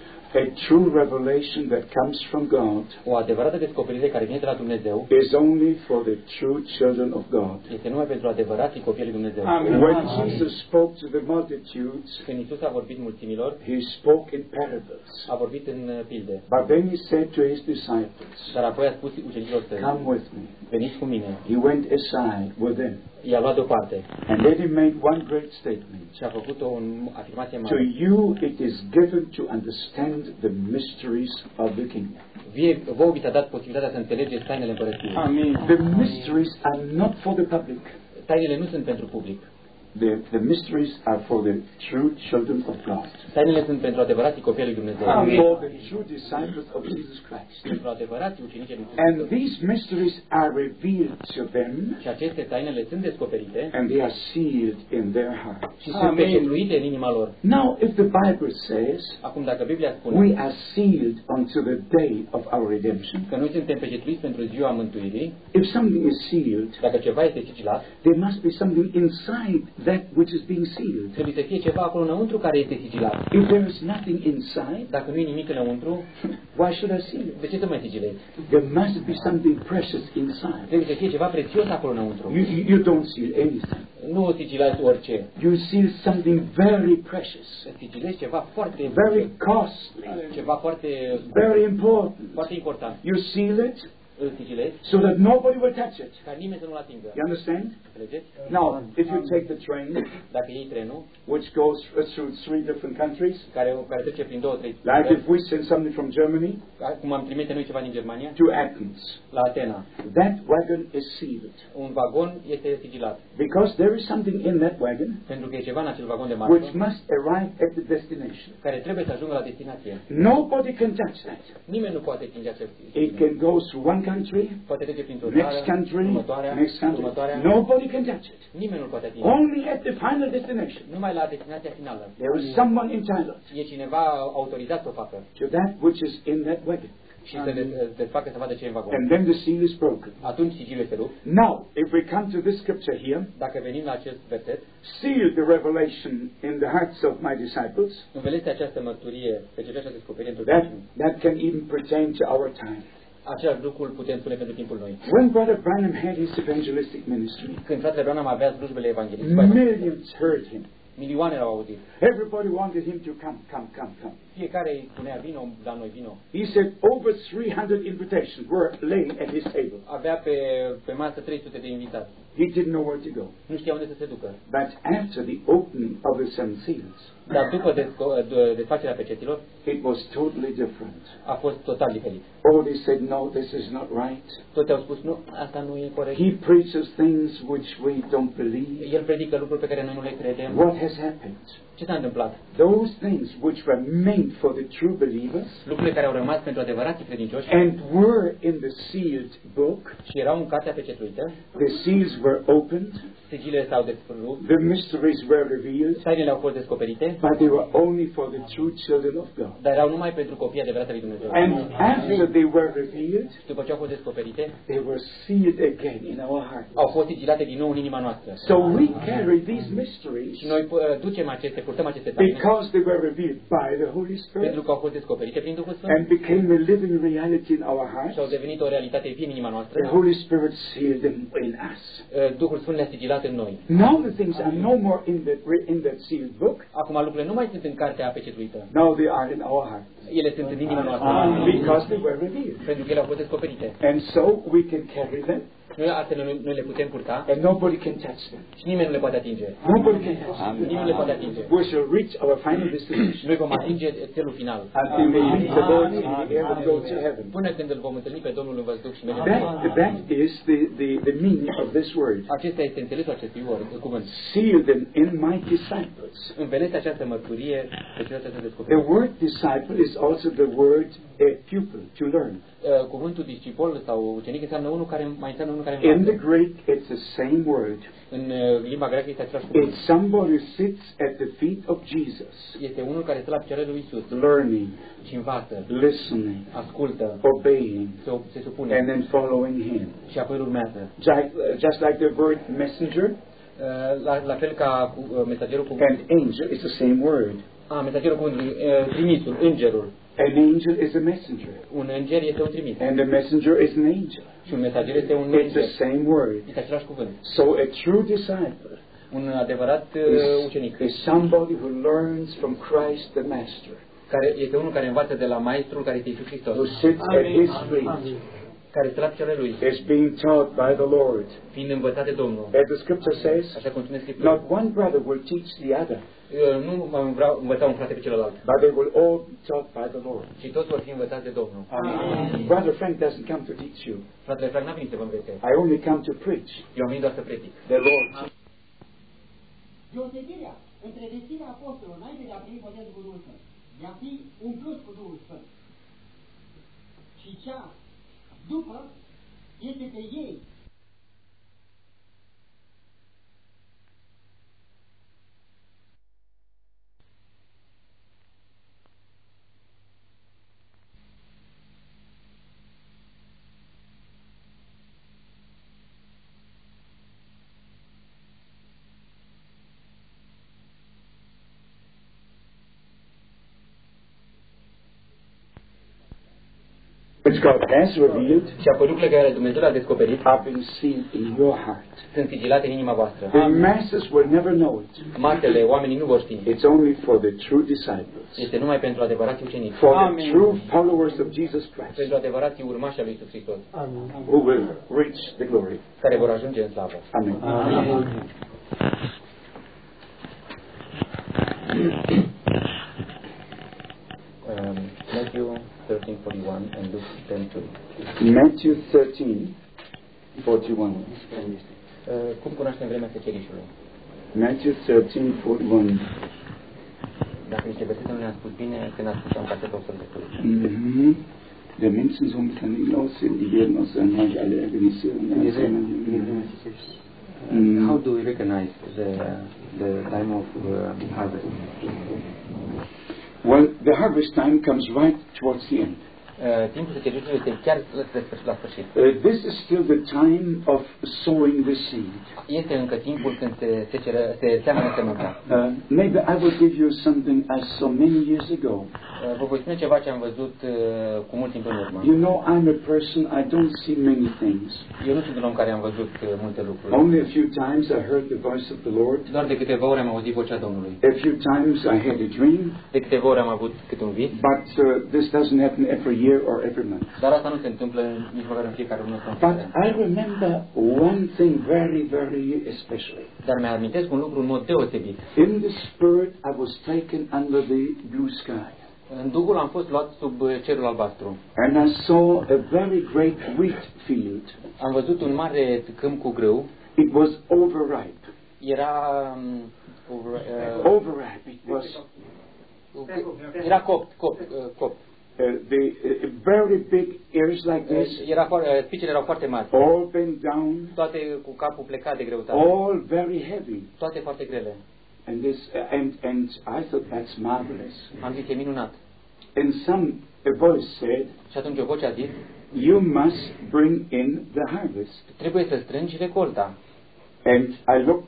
A true revelation that comes from God O adevărată descoperire care vine de la Dumnezeu is only for the true children of God. este numai pentru adevărații copii lui Dumnezeu. When Jesus spoke to the multitudes, Când Iisus a vorbit mulțimilor, he spoke in parables. a vorbit în pilde. But then he said to his disciples, Dar apoi a spus ucenicilor săi, come with me. veniți cu mine. He went aside with them. I-a luat deoparte And then he made one great statement. și a făcut o afirmație To mare. you it is given to understand the mysteries of the kingdom. Vouă vi s-a dat posibilitatea să înțelegeți tainele împărăției. Amen. The mysteries are not for the public. Tainele nu sunt pentru public. The mysteries are for the true children of God. Tainele sunt pentru adevărații copii lui Dumnezeu. For the true disciples of Jesus Christ. Pentru adevărații ucenici lui Iisus And Hristos. these mysteries are revealed to them, Și aceste tainele sunt descoperite and they are sealed in their hearts. și sunt pecetuite în inima lor. Now, if the Bible says Acum, dacă Biblia spune we are sealed unto the day of our redemption, că noi suntem pecetuiți pentru ziua mântuirii, if something is sealed, dacă ceva este sigilat, there must be something inside that which is being sealed. trebuie să fie ceva acolo înăuntru care este sigilat. If there is nothing inside, Dacă nu e nimic înăuntru, why should I seal it? de ce să mai sigilezi? There must be something precious inside. Trebuie să fie ceva prețios acolo înăuntru. You don't seal anything. Nu sigilezi orice. You seal something very precious, Sigilezi ceva foarte very costly, ceva foarte very important. foarte important. You seal it Îl sigilezi so that nobody will touch it. ca nimeni să nu-l atingă. You understand? Înțelegeți? Now, if you take the train, Dacă iei trenul, which goes through 3 different countries, care trece prin 2-3 like if we send something from Germany cum am trimite noi ceva din Germania, to Athens, la Atena, that wagon is sealed. un vagon este sigilat. Because there is something in that wagon Pentru că e ceva în acel vagon de which marfă must arrive at the destination. care trebuie să ajungă la destinație. Nobody can touch that. Nimeni nu poate atinge acel It can go through one country, poate trece printr-o next țară, country, următoarea, next country. următoarea. Nobody can touch it. Nimeni nu poate atinge. Only at the final destination. Numai la destinația finală. There is someone entitled E cineva autorizat să o facă to that which is in that wagon. și să desfacă să vadă ce e în vagon. And then the seal is broken. Atunci sigilul este rupt. Now, if we come to this scripture here, Dacă venim la acest verset, seal the revelation in the hearts of my disciples. învelește această mărturie, pe ce această descoperire într-o That can even pertain to our time. Același lucru îl putem spune pentru timpul noi. When Brother Branham had his evangelistic ministry, Când fratele Branham avea slujbele evanghelice, millions heard him. milioane l-au auzit. Everybody wanted him to come. Fiecare îi spunea, vino la noi, vino. He said over 300 invitations were laying at his table. Avea pe masă 300 de invitați. He didn't know where to go. Nu știa unde să se ducă. But after the opening of the seven seals, Dar după desfacerea pecetilor, it was totally different. a fost total diferit. Oh, they said, no, this is not right. Toți au spus, nu, asta nu e corect. He preaches things which we don't believe. El predică lucruri pe care noi nu le credem. What has happened? Ce s-a întâmplat? Those things which were meant for the true believers Lucrurile care au rămas pentru adevărații credincioși and were in the sealed book, și erau în cartea pecetuită, the seals were opened, sigilele s-au desfăcut, the mysteries were revealed, tainele au fost descoperite, but they were only for the true children of God. dar erau numai pentru copiii adevărați lui Dumnezeu. And after they were revealed, Și după ce au fost descoperite, they were sealed again in our hearts. au fost sigilate din nou în inima noastră. So we carry these mysteries Și noi ducem aceste purtăm aceste taine, because they were revealed by the Holy Spirit pentru că au fost descoperite prin Duhul Sfânt and became a living reality in our hearts, și au devenit o realitate vie în inima noastră, the Holy Spirit sealed them in us. Duhul Sfânt le-a sigilat în noi. Now the things are no more in that sealed book. Acum lucrurile nu mai sunt în cartea apecetuită. Now they are in our heart. Ele sunt în inima noastră. Because they were revealed. Pentru că ele au fost descoperite. And so we can carry them. Noi le putem purta and nobody can touch them. și nimeni nu le poate atinge. Nobody can touch them. Nimeni nu le poate atinge. We shall reach our final destination. Noi vom atinge țelul final. Until we meet the Lord in the air and go to heaven. Până când îl vom întâlni pe Domnul în văzduh și mergem. That is the meaning of this word. Acesta este înțelesul acestui cuvânt. Seal them in my disciples. Învelește această mărturie pe ceea ce se descoperă. The word disciple is also the word pupil, to learn. Cuvântul discipol sau ucenic înseamnă unul care învață. In the Greek, it's the same word. În limba greacă este același cuvânt. It's somebody who sits at the feet of Jesus. Este unul care stă la picioarele lui Isus. Learning, și învață, listening, ascultă, obeying, se supune and then following Him. și apoi urmează. Just like the word messenger la fel ca mesagerul cuvântului. and angel is the same word. Mesagerul cuvântului, trimisul, îngerul. An angel is a messenger. Un înger este un trimis. And a messenger is an angel. Și un mesager este un It's înger. the same word. Este același cuvânt. So a true disciple Un adevărat ucenic is somebody who learns from Christ the Master, care este unul care învață de la Maestrul care este Iisus Hristos, who sits at His feet, care stă la picioarele lui, is being taught by the Lord. fiind învățat de Domnul. As the Scripture says, Așa cum spune Scriptura. not one brother will teach the other, Nu vreau învăța un frate pe celălalt, but they will all be taught by the Lord. ci toți vor fi învățați de Domnul. Brother Frank doesn't come to teach you. Fratele Frank n-a venit să vă învețe. I only come to preach. Eu am venit doar să predic. The Lord. Deosebirea între vestirea apostolului înainte de a primi botezul cu Duhul Sfânt, de a fi umplut cu Duhul Sfânt, și cea după este că ei Which God has revealed Și apoi lucrurile care Dumnezeu le-a descoperit have been seen in your heart. sunt sigilate în inima voastră. The masses will never know it. Masele, oamenii nu vor ști. It's only for the true disciples, Este numai pentru adevărații ucenici. for the true followers of Jesus Christ, Pentru adevărații urmași al lui Iisus Hristos, who will reach the glory. care vor ajunge în slavă. Amen. Matthew 13:41 and Luke 10:2. Matthew 13:41. Cum cunoaștem vremea secerișului? Matthew 13:41. Dacă niște versete nu le-am spus bine, când am spus am casetă o să le spun. Der Menschen so ein bisschen aussehen, die werden aus seinem Reich alle organisieren. How do we recognize the time of harvest? Well, the harvest time comes right towards the end. Timpul secerișului este chiar la sfârșit. This is still the time of sowing the seed. Este încă timpul când se seamănă sămânța. Maybe I will give you something I saw many years ago. Vă voi spune ceva ce am văzut cu mult timp în urmă. You know, I'm a person, I don't see many things. Eu nu sunt un om care am văzut multe lucruri. Only a few times I heard the voice of the Lord. Doar de câteva ori am auzit vocea Domnului. A few times I had a dream. De câteva ori am avut câte un vis. But this doesn't happen every year or every month. Dar asta nu se întâmplă nici măcar în fiecare lună. But I remember one thing very, very especially. Dar mi-amintesc un lucru în mod deosebit. In the Spirit I was taken under the blue sky. În Duhul am fost luat sub cerul albastru. And I saw a very great wheat field. Am văzut un mare câmp cu grâu. It was overripe. Era Overripe. It was era copt. the very big ears like this. Spicele erau foarte mari. All bent down. Toate cu capul plecat de greutate. All very heavy. Toate foarte grele. And this and I thought that's marvelous. Am zis, e minunat. And a voice said, Și atunci o voce a zis, you must bring in the harvest. trebuie să strângi recolta. And I looked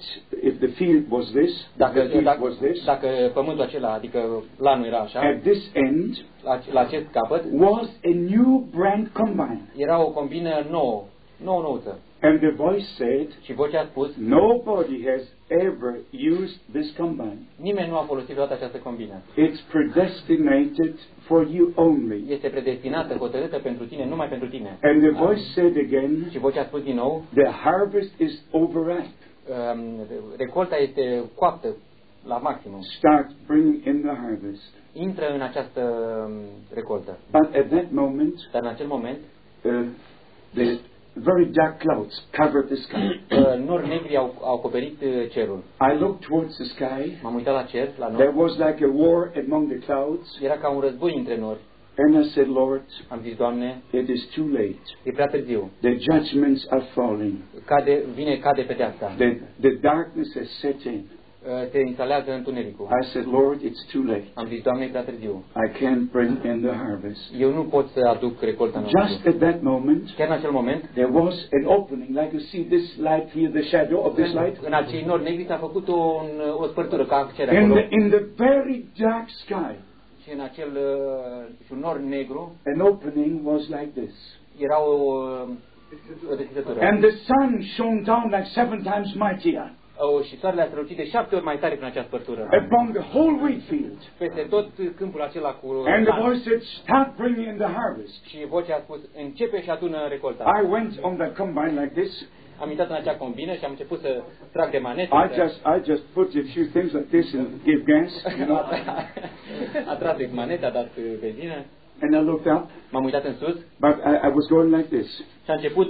if the field was this, dacă pământul acela, adică lanul era așa, at this end la acest capăt, was a new brand combine. era o combină nouță. And the voice said, Și vocea a spus, nobody has ever used this combine. nimeni nu a folosit vreodată această combină. It's predestinated for you only. Este predestinată, hotărâtă pentru tine, numai pentru tine. And the voice said again, Și vocea a spus din nou, the harvest is overripe. Recolta este coaptă la maximum. Start bringing in the harvest. Intră în această recoltă. But at that moment, Dar în acel moment, the very dark clouds covered the sky. nori negri au acoperit cerul. I looked towards the sky. M-am uitat la cer, la There nori. was like a war among the clouds. Era ca un război între nori. And I said, Lord, Am zis, Doamne, it is too late. e prea târziu. The judgments are falling. Cade pedeapsa. The darkness has set in. Se instalează întunericul. I said, Lord, it's too late. Am zis, Doamne, e prea târziu. I can't bring in the harvest. Eu nu pot să aduc recolta Just înăuntru. at that moment, Chiar în acel moment, there was an opening, like you see this light here, the shadow of this light. în acei nori negri s-a făcut o spărtură ca cerul acolo. In the very dark sky, Și în acel și un nor negru an opening was like this. era o deschizătură. And the sun shone down like 7 times mightier Și soarele a strălucit de 7 ori mai tare prin acea spărtură. upon the whole wheat field. Peste tot câmpul acela cu And the lan. voice said, start bringing in the harvest. Și vocea a spus, începe și adună recolta. I went on that combine like this. Am intrat în acea combină și am început să trag de manete. I just put a few things like this and gave gas, you know. A tras de manete, a dat benzină. And I looked up, M-am uitat în sus but I was going like this. și a început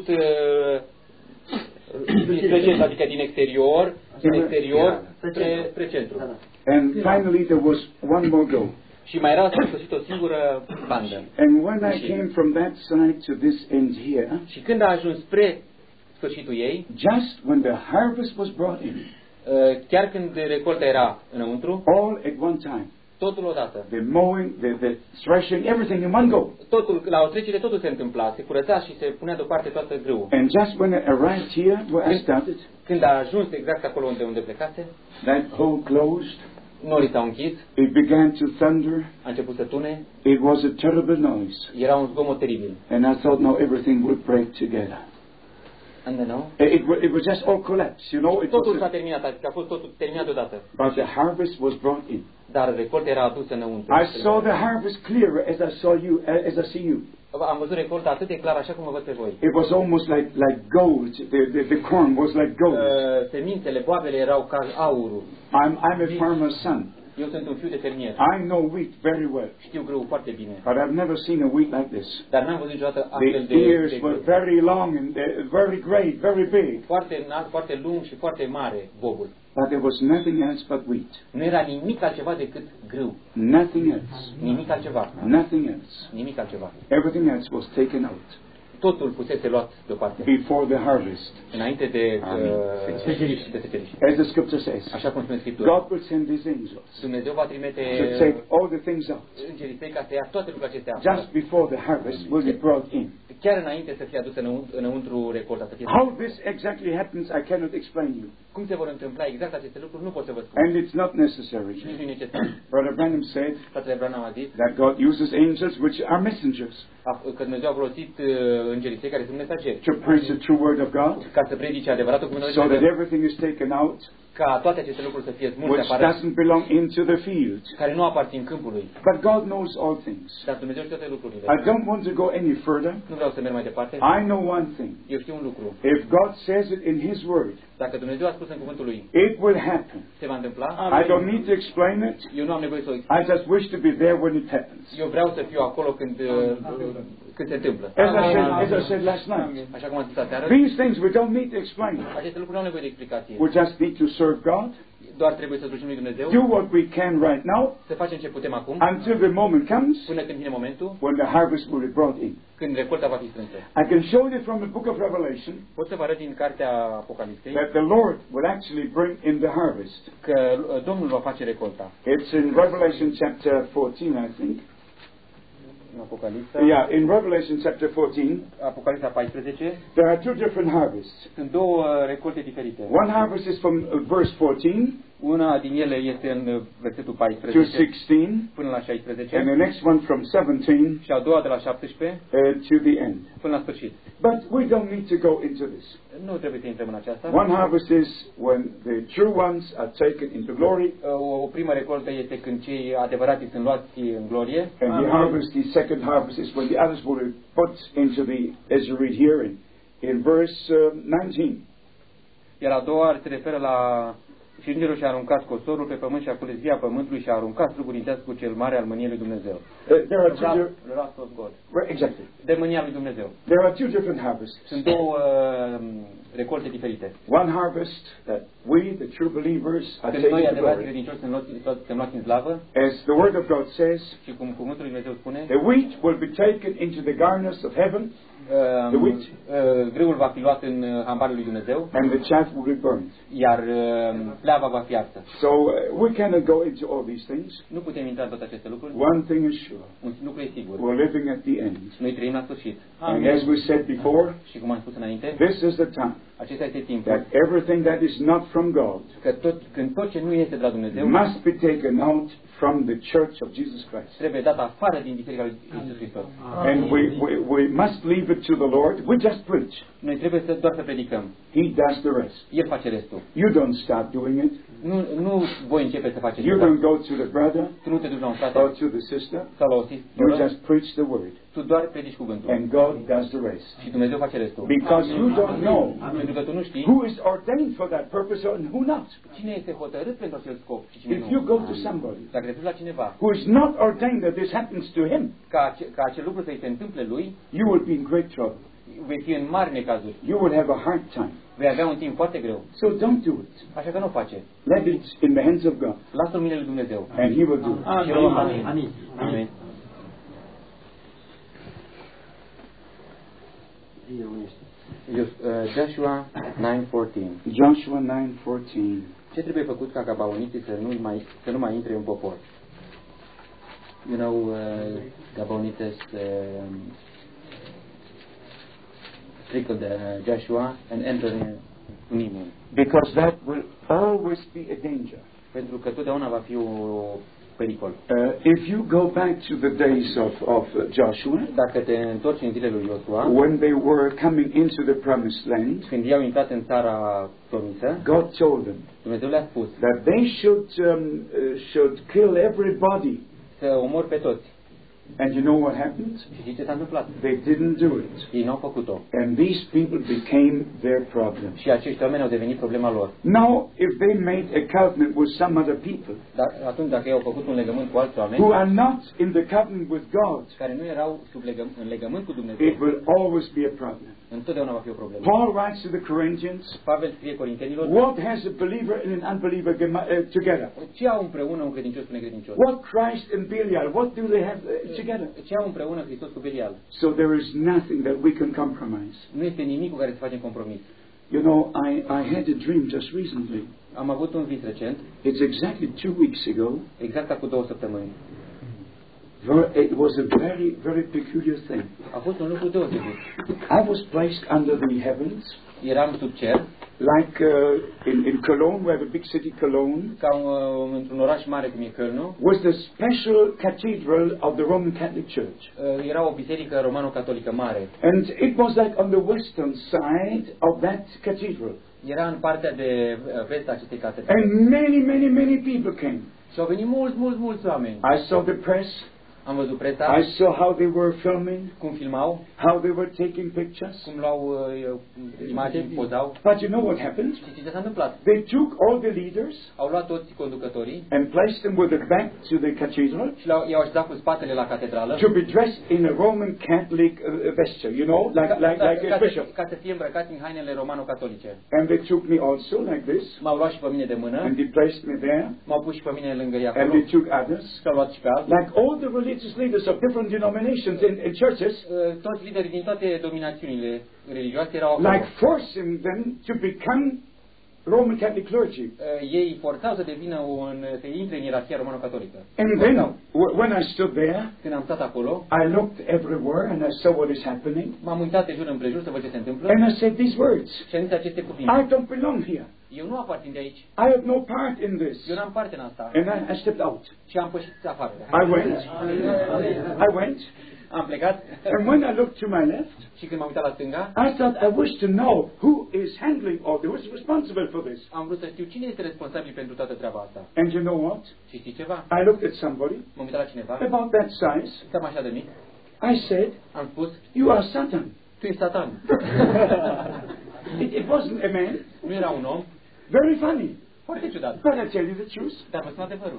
spre centru, adică din exterior spre centru. And finally there was one more go. Și mai era în sfârșit o singură bandă. And when I came from that side to this end here, Și când a ajuns spre sfârșitul ei, just when the harvest was brought in, chiar când recolta era înăuntru, all at one time, totul odată. the mowing, the threshing, everything in one go. Totul, la o trecere totul se întâmpla, se curăța și se punea deoparte toată grâul. And just when I arrived here, where I started, Când a ajuns exact acolo unde plecase, that hole closed, norii s-au închis, it began to thunder, a început să tune, it was a terrible noise. era un zgomot teribil. And I thought now everything would break together. It was just all collapse, you know. Totul s-a terminat, adică a fost totul terminat deodată. But the harvest was brought in. Dar recolta era adusă înăuntru. I saw the harvest clearer as I saw you, as I see you. Am văzut recolta atât de clar așa cum o văd pe voi. It was almost like gold. The corn was like gold. Semințele, boabele erau ca aurul. I'm a farmer's son. Eu sunt un fiu de fermier. I know wheat very well. Știu grâul foarte bine. But I've never seen a wheat like this. Dar n-am văzut niciodată astfel The ears were very long and very great, very big. Foarte înalt, foarte lung și foarte mare bobul. But there was nothing else but wheat. Nu era nimic altceva decât grâu. Nothing else. Nimic altceva. Nothing else. Nimic altceva. Everything else was taken out. Totul pusese luat deoparte. Before the harvest. Înainte de seceriș. As the scripture says. Așa cum spune Scriptura. God will send his angels. Dumnezeu va trimite to take all the things out. Îngerii săi ca să ia toate lucrurile acestea. Just before the harvest will be brought in. Chiar înainte să fie adusă înăuntru recolta, să fie. How this exactly happens, I cannot explain you. Cum se vor întâmpla exact aceste lucruri, nu pot să vă spun. And it's not necessary. Nici nu e necesar. Brother Branham said Fratele Branham a zis that God uses angels which are messengers că Dumnezeu a folosit îngerii săi care sunt mesageri to preach the true word of God, ca să predice adevăratul cuvânt so that everything is taken out ca toate aceste lucruri să fie smulse which afară, doesn't belong into the field. care nu aparțin câmpului. But God knows all things. Dar Dumnezeu știe toate lucrurile. I don't want to go any further. Nu vreau să merg mai departe. I know one thing. Eu știu un lucru. If God says it in His word, Dacă Dumnezeu a spus în cuvântul lui, it will happen. se va întâmpla. I don't need to explain it. Eu nu am nevoie să o I just wish to be there when it happens. Eu vreau să fiu acolo când se întâmplă. As I said last night, Așa cum am zis aseară, these things we don't need to explain. aceste lucruri nu au nevoie de explicație. We just need to serve God, Doar trebuie să slujim lui Dumnezeu, do what we can right now să facem ce putem acum, until the moment comes până când vine momentul when the harvest will be brought in. când recolta va fi strânsă. I can show you from the book of Revelation Pot să vă arăt din cartea Apocalipsei that the Lord will actually bring in the harvest. că Domnul va face recolta. It's in Revelation chapter 14, I think. În Apocalipsa, in Revelation chapter 14, Apocalipsa 14, there are two different harvests. sunt două recolte diferite. One harvest is from verse 14 Una din ele este în versetul to 14 16, până la and 16 the next one from 17 și a doua de la 17 to the end. până la sfârșit. But we don't need to go into this. Nu trebuie să intrăm în aceasta. One harvest is when the true ones are taken into glory, O primă recoltă este când cei adevărați sunt luați în glorie. and the second harvest is when the others will be put into the, as you read here in verse 19. Iar a doua se referă la și îngerul și-a aruncat cosorul pe pământ și a cules via pământului și a aruncat strugul cu cel mare al mâniei lui Dumnezeu. There are two Wrath of God. exactly. De mânia lui Dumnezeu. There are two different harvests. Sunt două recolte diferite. One harvest that we, the true believers, are Când taken noi to adevărați glory. credincioși suntem luați în slavă, As the Word of God says, și cum cuvântul lui Dumnezeu spune, the wheat will be taken into the garners of heaven, the wheat, grâul va fi luat în hambarul lui Dumnezeu, and the chaff will be burned. iar pleava va fi arsă. So we cannot go into all these things. Nu putem intra în toate aceste lucruri. One thing is sure: Un lucru e sigur. we're living at the end. Noi trăim la sfârșit. And as we said before, Și cum am spus înainte, this is the time acesta este timpul that everything that is not from God că când tot ce nu este de la Dumnezeu must be taken out from the church of Jesus Christ. trebuie dat afară din Biserica lui Iisus Hristos. And we must leave it to the Lord. We just preach. Noi trebuie doar să predicăm. He does the rest. El face restul. You don't start doing it. Nu voi începe să faceți You asta. don't go to the brother Tu nu te duci la un frate or to the sister. sau la o You sisteră. just preach the word. Tu doar predici cuvântul. And God does the rest. Și Dumnezeu face restul. Because you don't know Pentru că tu nu știi who is ordained for that purpose and who not. cine este hotărât pentru acel scop și cine If you nu. go to somebody Dacă te duci la cineva who is not ordained that this happens to him, ca acel lucru să-i se întâmple lui, you will be in great trouble. vei fi în mari necazuri. You will have a hard time. Vei avea un timp foarte greu. So don't do it. Așa că nu face. Let it in the hands of God, Lasă-l în mâinile lui Dumnezeu. and He will do it. Și el o va face. Amin. Joshua 9:14. Joshua 9:14. Ce trebuie făcut ca gabaoniții să nu mai intre în popor? You know, Gabonites trickled Joshua and entered in Nimon. Because that will always be a danger. Pentru că totdeauna va fi un pericol. If you go back to the days of Joshua, Dacă te întorci în zilele lui Iosua, when they were coming into the promised land, când i-au intrat în țara promisă, God told them Dumnezeu le-a spus that they should kill everybody. să omor pe toți. And you know what happened? Și știi ce s-a întâmplat? They didn't do it. Ei n-au făcut-o. And these people became their problem. Și acești oameni au devenit problema lor. Now, if they made a covenant with some other people Dar atunci dacă ei au făcut un legământ cu alți oameni who are not in the covenant with God, care nu erau în legământ cu Dumnezeu, it will always be a problem. întotdeauna va fi o problemă. Paul writes to the Corinthians, Pavel scrie Corintenilor, what has a believer and an unbeliever together? ce au împreună un credincios cu un necredincios? What Christ and Belial, what do they have together? Ce au împreună Hristos cu Belial? So there is nothing that we can compromise. Nu este nimic cu care să facem compromis. You know, I had a dream just recently. Am avut un vis recent, It's exactly 2 weeks ago. exact acum 2 săptămâni. It was a very, very peculiar thing. A fost un lucru deosebit. I was placed under the heavens, Eram sub cer, like in Cologne, we have a big city, Cologne, ca într-un oraș mare cum e Köln, was the special cathedral of the Roman Catholic Church. era o biserică romano-catolică mare. And it was like on the western side of that cathedral. Era în partea de vest a acestei catedrale. And many people came. Și au venit mulți oameni. I saw the press. Am văzut presa, I saw how they were filming, cum filmau, how they were taking pictures. cum luau imagini, pozau. But you know what happened? Și ce s-a întâmplat? They took all the leaders Au luat toți conducătorii and placed them with their back to the cathedral și i-au așezat cu spatele la catedrală. to be dressed in a Roman Catholic vesture, you know, like a bishop. Ca să fie îmbrăcați în hainele romano-catolice. And they took me also like this, M-au luat și pe mine de mână, and they placed me there, m-au pus și pe mine lângă ei and acolo, they took others. și-au luat și pe alții. Like all the religious leaders of different denominations in churches, Toți liderii din toate dominațiunile religioase erau acolo. like forcing them to become Roman Catholic clergy. Ei forțau să devină să intre în ierarhia romano-catolică. And then, when I stood there, Când am stat acolo, I looked everywhere and I saw what is happening. m-am uitat de jur împrejur să văd ce se întâmplă And I said these words. și am zis aceste cuvinte. I don't belong here. Eu nu aparțin de aici. I have no part in this. Eu n-am parte în asta. And I stepped out. Și am pășit afară. I went. Am plecat And when I looked to my left, și când m-am uitat la stânga, I thought I wish to know who is handling all this, who is responsible for this. am vrut să știu cine este responsabil pentru toată treaba asta. And you know what? Și știi ceva? I looked at somebody M-am uitat la cineva, about that size. cam așa de mic, I said, am spus, you are Satan. tu ești Satan. It wasn't a man. Nu era un om, Very funny. foarte ciudat. But I tell you the truth. Dar vă spun adevărul.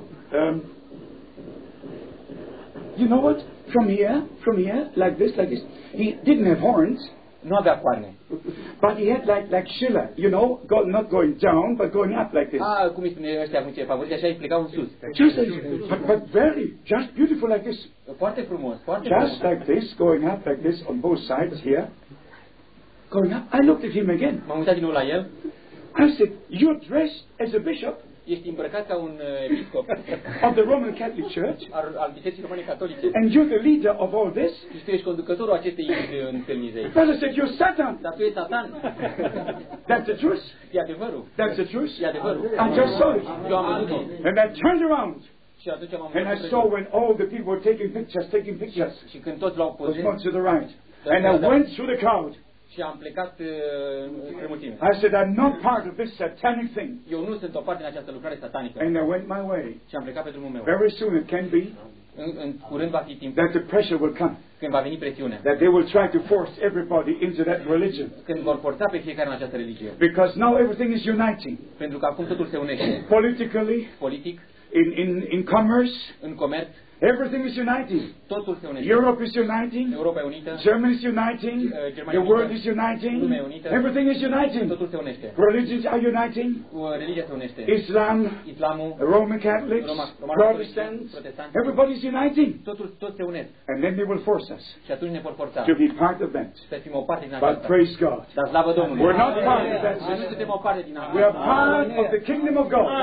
You know what? From here, like this. He didn't have horns, Nu avea coarne. but he had like Schiller, you know, not going down, but going up like this. Cum îi spune ăștia cu ce favoriți, așa îi plecau în sus. But just beautiful like this. Foarte frumos, foarte Just frumos. like this, going up like this on both sides here. Going up. I looked at him again. M-am uitat din nou la el. I said, you're dressed as a bishop Ești îmbrăcat ca un episcop of the Roman Catholic Church, al Bisericii Romane Catolice. and you're the leader of all this. Și tu ești conducătorul acestei întâlniri. But I said, you're Satan. Dar tu ești Satan. That's the truth. E adevărul. That's the truth. E adevărul. I just saw it. Eu am văzut-o. And I turned around. Și atunci m-am And I saw when all the people were taking pictures. Și când toți l-au Was pozit more to the right. And I went through the crowd. și am plecat spre mulțime. I said, I'm not part of this satanic thing. Eu nu sunt o parte din această lucrare satanică. And I went my way. Și am plecat pe drumul meu. Very soon it can be În curând va fi timpul that the pressure will come. când va veni presiunea. That they will try to force everybody into that religion. Când vor forța pe fiecare în această religie. Because now everything is uniting. Pentru că acum totul se unește. Politically, Politic, in commerce, în comerț, everything is uniting. totul se unește. Europe is uniting. Europa e unită, Germany is uniting. Germania The world is uniting. lumea e unită, Everything is uniting. totul se unește. Religions are uniting. Religia se unește. Islam, Islamul, Roman Catholics, Protestants, protestanți, everybody is uniting. toți se unesc. And then they will force us Și atunci ne vor forța to be part of that. să fim o parte din But aceasta. praise God. Dar slavă Domnului. We're not part of that Noi nu system. suntem o parte din We are part of the kingdom of God.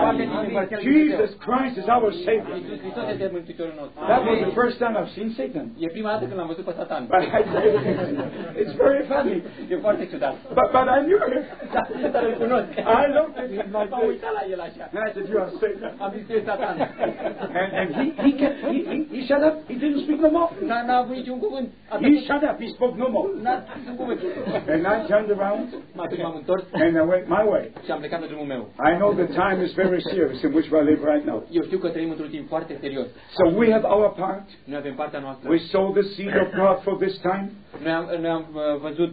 Jesus Christ is our Savior. Iisus Hristos este Mântuitorul nostru. That was the first time I've seen Satan. E prima dată când l-am văzut pe Satan. It's very funny. E foarte ciudat. But I knew him. Dar îl cunosc. I looked at him like M-am this. uitat la el așa. And I said, you are Satan. Am zis că e Satan. And he shut up. He didn't speak no more. N-a avut niciun cuvânt. He shut up. He spoke no more. N-a spus un cuvânt. And I turned around Atunci m-am întors and I went my way. și am plecat pe drumul meu. I know the time is very serious in which we live right now. Eu știu că trăim într-un timp foarte serios. So we have our part. Noi avem partea noastră. We sow the seed of God for this time. Noi am văzut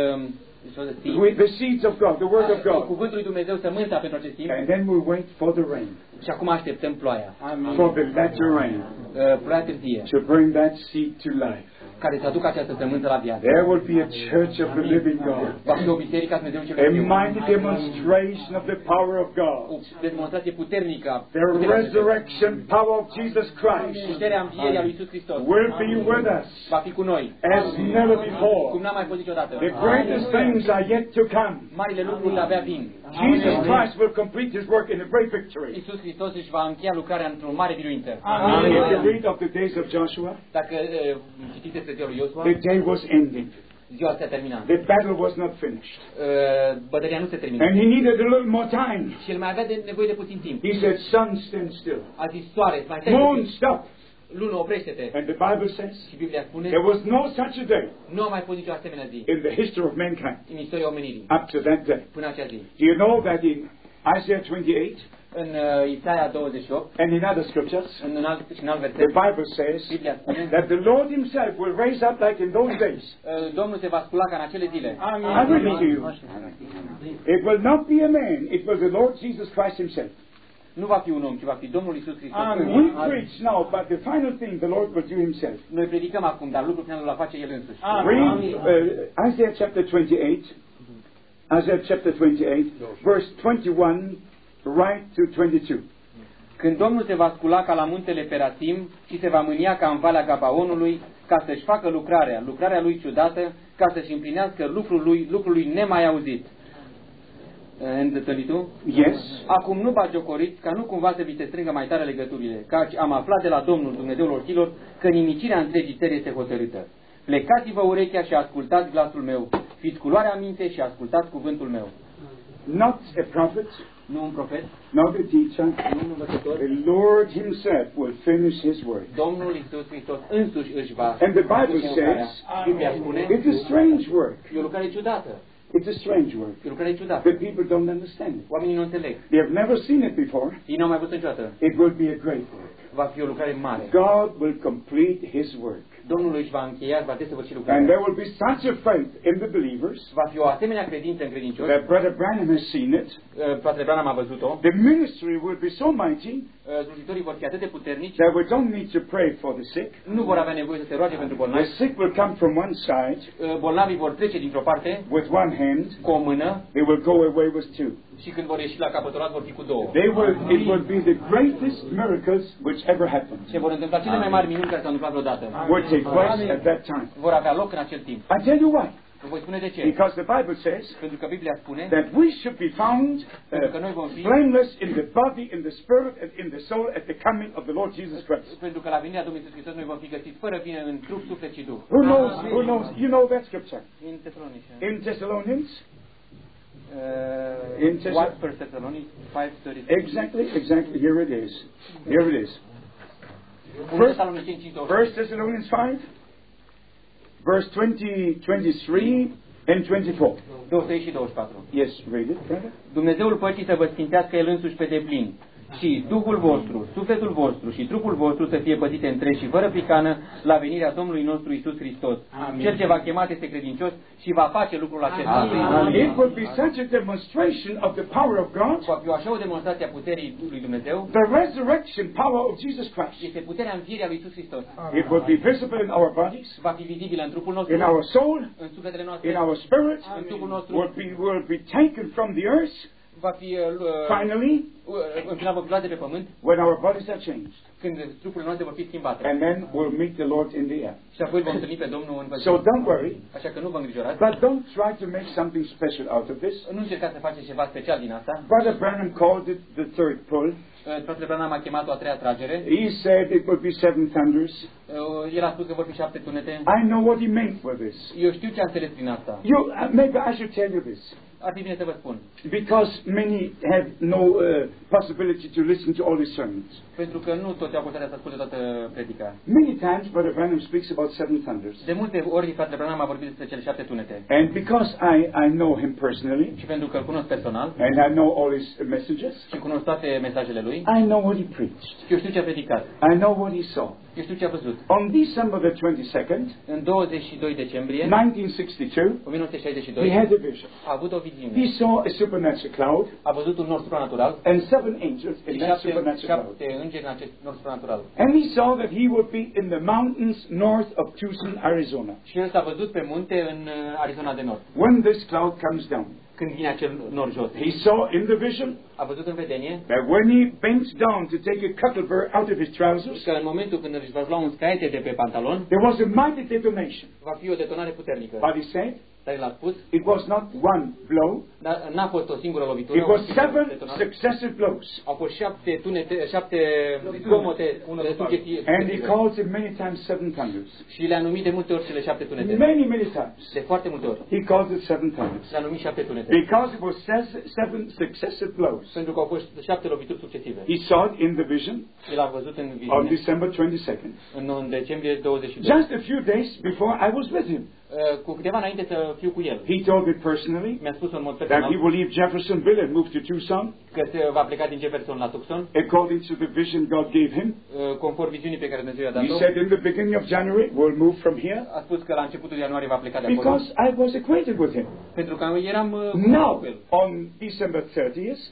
The seeds of God, the word of God. cuvântul lui Dumnezeu, sămânța pentru acest timp. And then we wait for the rain. Și acum așteptăm ploaia. For the latter rain. Ploaia târzie, To bring that seed to life. care să aducă această sămânță la viață. There will be a church of the living God. Va fi o biserică a Dumnezeu celui A viu. mighty demonstration of the power of O God. demonstrație puternică a The resurrection power of Jesus Christ puterea învierii a lui Iisus Hristos. will be with us Va fi cu noi, as never cum before. n-a mai fost niciodată. The greatest things are yet to come. Marile lucruri abia vin. Jesus Christ will complete his work in a great victory. Iisus Hristos își va încheia lucrarea într-o mare biruință. If you read of the days of Joshua, Dacă citiți despre ziua lui Iosua, the day was ending. ziua s-a terminat. The battle was not finished. Bătălia nu se termină. And he needed a little more time. Și el mai avea nevoie de puțin timp. He said, sun, stand still. A zis, soare, mai stai Moon, puțin. stop. Lună, oprește-te. And the Bible says, Și Biblia spune, there was no such a day nu a mai fost nicio asemenea zi in the history of mankind în istoria omenirii, up to that day. până acea zi. Do you know that in Isaiah 28 În Isaia 28, and in other scriptures, în alt the verset, Bible says Biblia spune, that the Lord himself will raise up like in those days. Domnul se va scula ca în acele zile. I read it to you. It will not be a man, it will the Lord Jesus Christ himself. Nu va fi un om, ci va fi Domnul Iisus Hristos. We preach now, but the final thing the Lord will do himself. Noi predicăm acum, dar lucrul final îl va face El însuși. Read Isaiah chapter 28, Isaiah chapter 28, verse 21 right to 22. Când Domnul se va scula ca la muntele Perasim și se va mânia ca în Valea Gabaonului, ca să-și facă lucrarea lui ciudată, ca să-și împlinească lucrul lui nemai auzit. And 32? Yes. Acum nu bagiocoriți, ca nu cumva să vi se strângă mai tare legăturile, căci am aflat de la Domnul Dumnezeul orchilor că nimicirea întregii țări este hotărâtă. Plecați-vă urechea și ascultați glasul meu, fiți cu luarea minte și ascultați cuvântul meu. Not a prophet, Nu un profet, not a teacher. nu un învățător. The Lord Himself will finish His work. Domnul Iisus Hristos însuși își va And the Bible face lucrarea. says, Biblia spune, it's a strange work. e o lucrare ciudată. It's a strange work. E o lucrare ciudată. The people don't understand it. Oamenii nu înțeleg. They have never seen it before. Ei nu au mai văzut niciodată. It will be a great work. Va fi o lucrare mare. God will complete His work. Domnul își va încheia, va desăvârși And lucrarea. there will be such a faith in the believers Va fi o asemenea credință în credincioși. that Brother Branham has seen it. Fratele Branham a văzut-o. The ministry will be so mighty Slujitorii vor fi atât de puternici, that we don't need to pray for the sick. nu vor avea nevoie să se roage pentru The bolnavi. sick will come from one side Bolnavii vor trece dintr-o parte with one hand. cu o mână They will go away with two. și când vor ieși la capăturat vor fi cu două. It will be the greatest miracles which ever happened. Se vor întâmpla cele mai mari minuni care s-au întâmplat vreodată. Will take place at that time. Vor avea loc în acel timp. I tell you why. Vă voi spune de ce. Because the Bible says Pentru că Biblia spune that we should be found pentru că noi vom fi blameless in the body, in the spirit, and in the soul at the coming of the Lord Jesus Christ. pentru că la venirea Domnului Iisus Hristos noi vom fi găsiți fără vină în trup, suflet și duh. Who knows? Who knows? You know that scripture. În Tesalonici. In Thessalonians? In What First Thessalonians 5:33. Exactly. Here it is. Here it is. First Thessalonians 5:23. 1 Thessalonians 5, verse 20, 23 and 24. 23 și 24. Yes, read it, brother. Dumnezeul păcii să vă sfințească El însuși pe deplin și Duhul vostru, sufletul vostru și trupul vostru să fie păzite întregi și fără pricană la venirea Domnului nostru Iisus Hristos. Cel ce v-a chemat este credincios și va face lucrul acesta. It will be such a demonstration of the power of God. Va fi așa o demonstrație a puterii lui Dumnezeu. The resurrection power of Jesus Christ. Este puterea învierii a lui Iisus Hristos. It will be visible in our bodies, Va fi vizibilă în trupul nostru, in our soul, în sufletele noastre, in our spirit. în trupul nostru. Will be taken from the earth. Va fi Finally, în final vom de pe pământ when our bodies are changed, când trupurile noastre vor fi schimbate. and then we'll meet the Lord in the air. Și apoi vom întâlni pe Domnul în văzut. So don't worry, Așa că nu vă îngrijorați. but don't try to make something special out of this. Nu încercați să faceți ceva special din asta. Brother Branham called it the third pull. Fratele Branham a chemat-o a treia tragere. He said it would be 7 thunders. El a spus că vor fi 7 tunete. I know what he meant with this. Eu știu ce a înțeles prin asta. Maybe I should tell you this. Ar fi bine să vă spun. Because many have no possibility to listen to all his sermons. Pentru că nu toți au puterea să asculte toată predica. Many times Brother Branham speaks about 7 thunders. De multe ori fratele Branham a vorbit despre cele 7 tunete. And because I know him personally, Și pentru că îl cunosc personal, and I know all his messages, și cunosc toate mesajele lui, I know what he preached. eu știu ce a predicat. I know what he saw. Eu știu ce a văzut. On December the 22nd, În 22 decembrie 1962, 1962, he had a vision. a avut o viziune. He saw a supernatural cloud A văzut un nor supranatural and 7 angels in și that supernatural cloud. 7 îngeri în acest nor supranatural. And he saw that he would be in the mountains north of Tucson, Arizona. Și el s-a văzut pe munte în Arizona de Nord. When this cloud comes down, Când vine acel nor jos, he saw in the vision a văzut în vedenie that when he bent down to take a cuttleberry out of his trousers, că în momentul când își va lua un scaiete de pe pantalon, there was a mighty detonation. va fi o detonare puternică. But he said Dar el a spus, it was not one blow, dar n-a fost o singură lovitură, it o was singură 7 detonare. successive blows. Au fost 7 tunete, 7 zgomote, unul de sugeții. And he calls it many times 7 thunders. Și le-a numit de multe ori cele 7 tunete. Many times. De foarte multe ori. He calls it 7 thunders. Le-a numit 7 tunete. Because it was 7 successive blows. Pentru că au fost 7 lovituri succesive. He saw it in the vision El a văzut în on viziune December 22nd. în decembrie 22. Just a few days before I was with him. Cu câteva înainte să fiu cu el. He told me personally Mi-a spus în mod that personal he will leave Jeffersonville and move to Tucson, că se va pleca din Jefferson la Tucson, according to the vision God gave him. conform viziunii pe care Dumnezeu i-a He dat-o. said in the beginning of January, we'll move from here, A spus că la începutul ianuarie va pleca de acolo. because I was acquainted with him. Pentru că eram Now, cu el. on December 30th,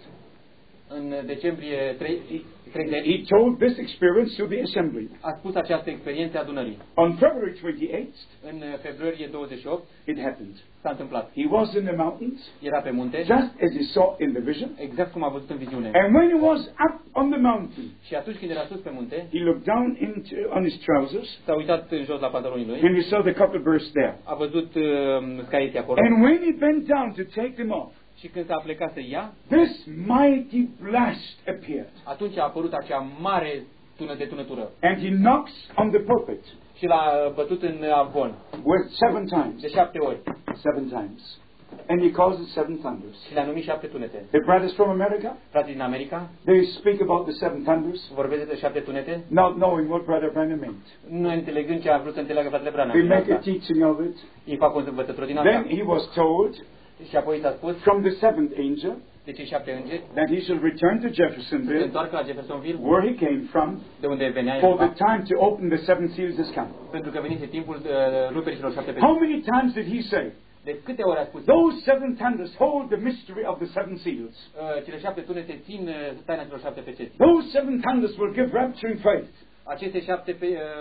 În decembrie 30, he told this experience to the assembly. a spus această experiență adunării. On February 28th, În februarie 28 it happened. s-a întâmplat. He was in the mountains, Era pe munte, just as he saw in the vision. exact cum a văzut în viziune. And when he was up on the mountain, Și atunci când era sus pe munte, he looked down on his trousers, s-a uitat în jos la pantalonii lui, and he saw the cockleburrs there. a văzut scaiete acolo And when he bent down to take them off, Și când s-a plecat să ia, this mighty blast appeared. atunci a apărut acea mare tunătură. And he knocks on the pulpit Și l-a bătut în avon with 7 times. de 7 ori. 7 times. And he calls it 7 thunders. Și le-a numit 7 tunete. The brothers from America, Frații din America they speak about the 7 thunders, vorbesc de 7 tunete, not knowing what Brother Branham meant. nu înțelegând ce a vrut să înțeleagă fratele Branham. They make a teaching of it. Ei fac o învățătură din asta. Then he was told Și apoi s-a spus from the 7th angel de cei 7 îngeri that he shall return to să se Jeffersonville, întoarcă la Jeffersonville, where he came from, de unde venea for el, the time to open the 7 seals has come. pentru că venise timpul ruperii celor 7 How pești. many times did he say? De câte ori a spus? Those 7 thunders hold the mystery of the 7 seals. Cele 7 tunete țin taina celor 7 peceți. Those 7 thunders will give rapturing faith. Aceste 7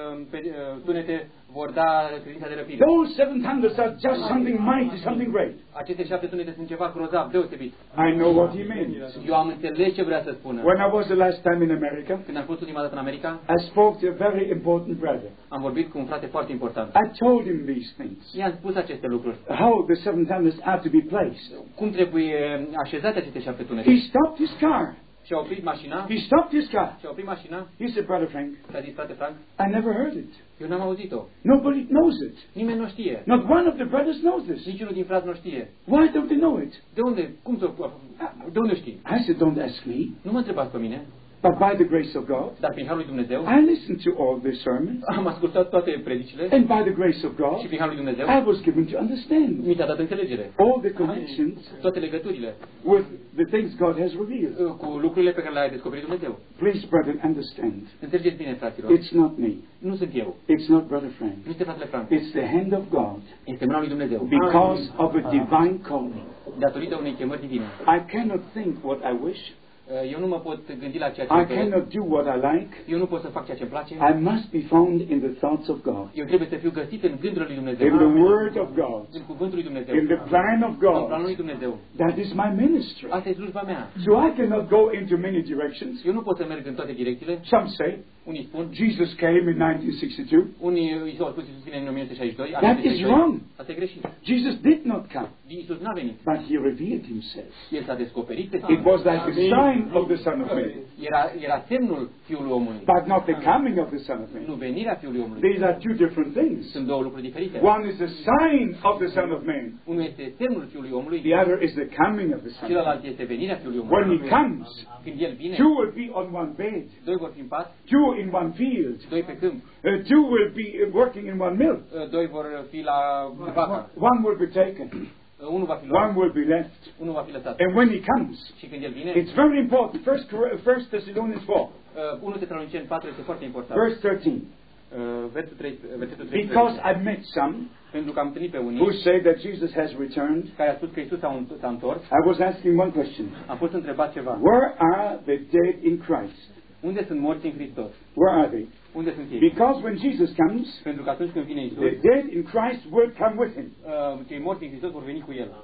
tunete vor da credința de răpire. Those 7 thunders are just something mighty, something great. Aceste 7 tunete sunt ceva grozav, deosebit. I know what he means. Eu am înțeles ce vrea să spună. When I was the last time in America, Când am fost ultima dată în America, I spoke to a very important brother. am vorbit cu un frate foarte important. I told him these things. I-am spus aceste lucruri. How the 7 thunders are to be placed. Cum trebuie așezate aceste 7 tunete. He stopped his car. Și a oprit mașina. He stopped his car. Și a oprit mașina. He said, Brother Frank, Și a zis, frate Frank, I never heard it. eu n-am auzit-o. Nobody knows it. Nimeni nu știe. Not one of the brothers knows this. Niciunul din frați nu știe. Why don't they know it? De unde? Cum să... De unde știi? I said, don't ask me. Nu mă întrebați pe mine, But by the grace of God, dar prin Harul lui Dumnezeu I listened to all the sermons. am ascultat toate predicile And by the grace of God, și prin Harul lui Dumnezeu I was given to understand mi s-a dat înțelegere. all the connections Toate legăturile with the things God has revealed. cu lucrurile pe care le-a descoperit Dumnezeu. Please, brethren, understand. Înțelegeți bine, fraților. It's not me. Nu sunt eu. It's not Brother Frank. Nu este fratele Frank. It's the hand of God Este mâna lui Dumnezeu. because of a divine calling. Datorită unei chemări divine. I cannot think what I wish. Eu nu mă pot gândi la ceea ce I îmi doresc. cannot do what I like. Eu nu pot să fac ceea ce îmi place. I must be found in the thoughts of God, Eu trebuie să fiu găsit în gândurile lui Dumnezeu. in the Word of God, În cuvântul lui Dumnezeu. in the plan of În planul God. lui Dumnezeu. That is my ministry. Asta e slujba mea. So I cannot go into many directions. Eu nu pot să merg în toate direcțiile. Some say Unii spun, Jesus came in 1962. unii îi s-au spus Iisus vine în 1962. That is wrong. Asta e greșit. Jesus did not come, Iisus n-a venit. but he revealed himself. El s-a descoperit pe It was like the sign of the Son of Man, Era semnul Fiului Omului. but not the coming of the Son of Nu Man. venirea Fiului Omului. These are two different things. Sunt două lucruri diferite. One is the sign of the Son of Man. Unul este semnul Fiului Omului, The other is the coming of the Son of Man. celălalt este venirea Fiului When Omului. he comes, Când El vine, two will be on one bed, doi vor fi în pat, two in one field, doi pe câmp, two will be working in one mill. doi vor fi la vaca, One will be taken, unul va fi one luat, will be left. unul va fi lăsat. And when he comes, Și când El vine, it's very important. First Thessalonians 4, 1 Tesaloniceni 4 este foarte important. verse 13. Versetul 13. Because I met some Pentru că am întâlnit pe who unii say that Jesus has returned, care a spus că Iisus s-a întors, I was asking one question. am fost întrebat ceva. Where are the dead in Christ? Unde sunt morți în Hristos? Where are they? Unde sunt ei? Because when Jesus comes, Pentru că atunci când vine Iisus, the dead in Christ will come with him. cei morți în Hristos vor veni cu El.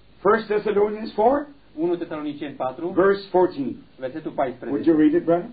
1 Thessalonians 4, 1 Tesaloniceni 4, verse 14. versetul Would 14. you read it, brother?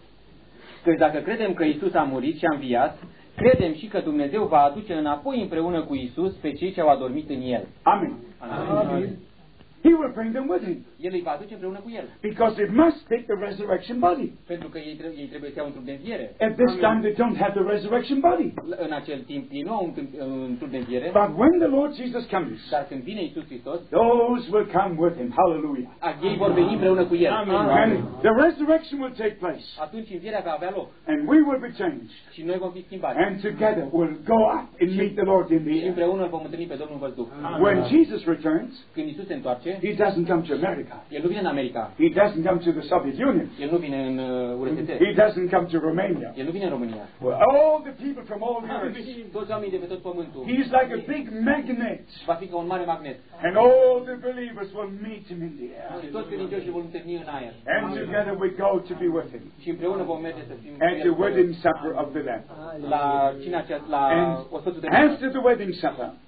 Că dacă credem că Iisus a murit și a înviat, credem și că Dumnezeu va aduce înapoi împreună cu Iisus pe cei ce au adormit în El. Amen. Amin. He will bring them with him. El îi va aduce împreună cu El. Because it must take the resurrection body. Pentru că ei trebuie să iau un trup de înviere. At this time, they don't have the resurrection body. În acel timp, ei nu au un trup de înviere, But when the Lord Jesus comes, dar când vine Iisus Hristos, those will come with him. Hallelujah. ei vor veni împreună cu El. And the resurrection will take place. Atunci învierea va avea loc And we will be changed. și noi vom fi schimbați. And together we'll go up and meet the Lord in the Și air. împreună îl vom întâlni pe Domnul în văzduh. When Jesus returns, Când Iisus se întoarce, he doesn't come to America. El nu vine în America. He doesn't come to the Soviet Union. El nu vine în URSS. He doesn't come to Romania. El nu vine în România. Well, all the people from all the earth. Toți oamenii de pe tot pământul. He's like a big magnet. Va fi ca un mare magnet. And all the believers will meet him in the air. Și toți credincioșii vor întâlni în aer. And together we go to be with him. Și împreună vom merge să fim At the wedding supper of the Lamb. la cina aceasta, la And ospățul de Lamb. after the wedding supper,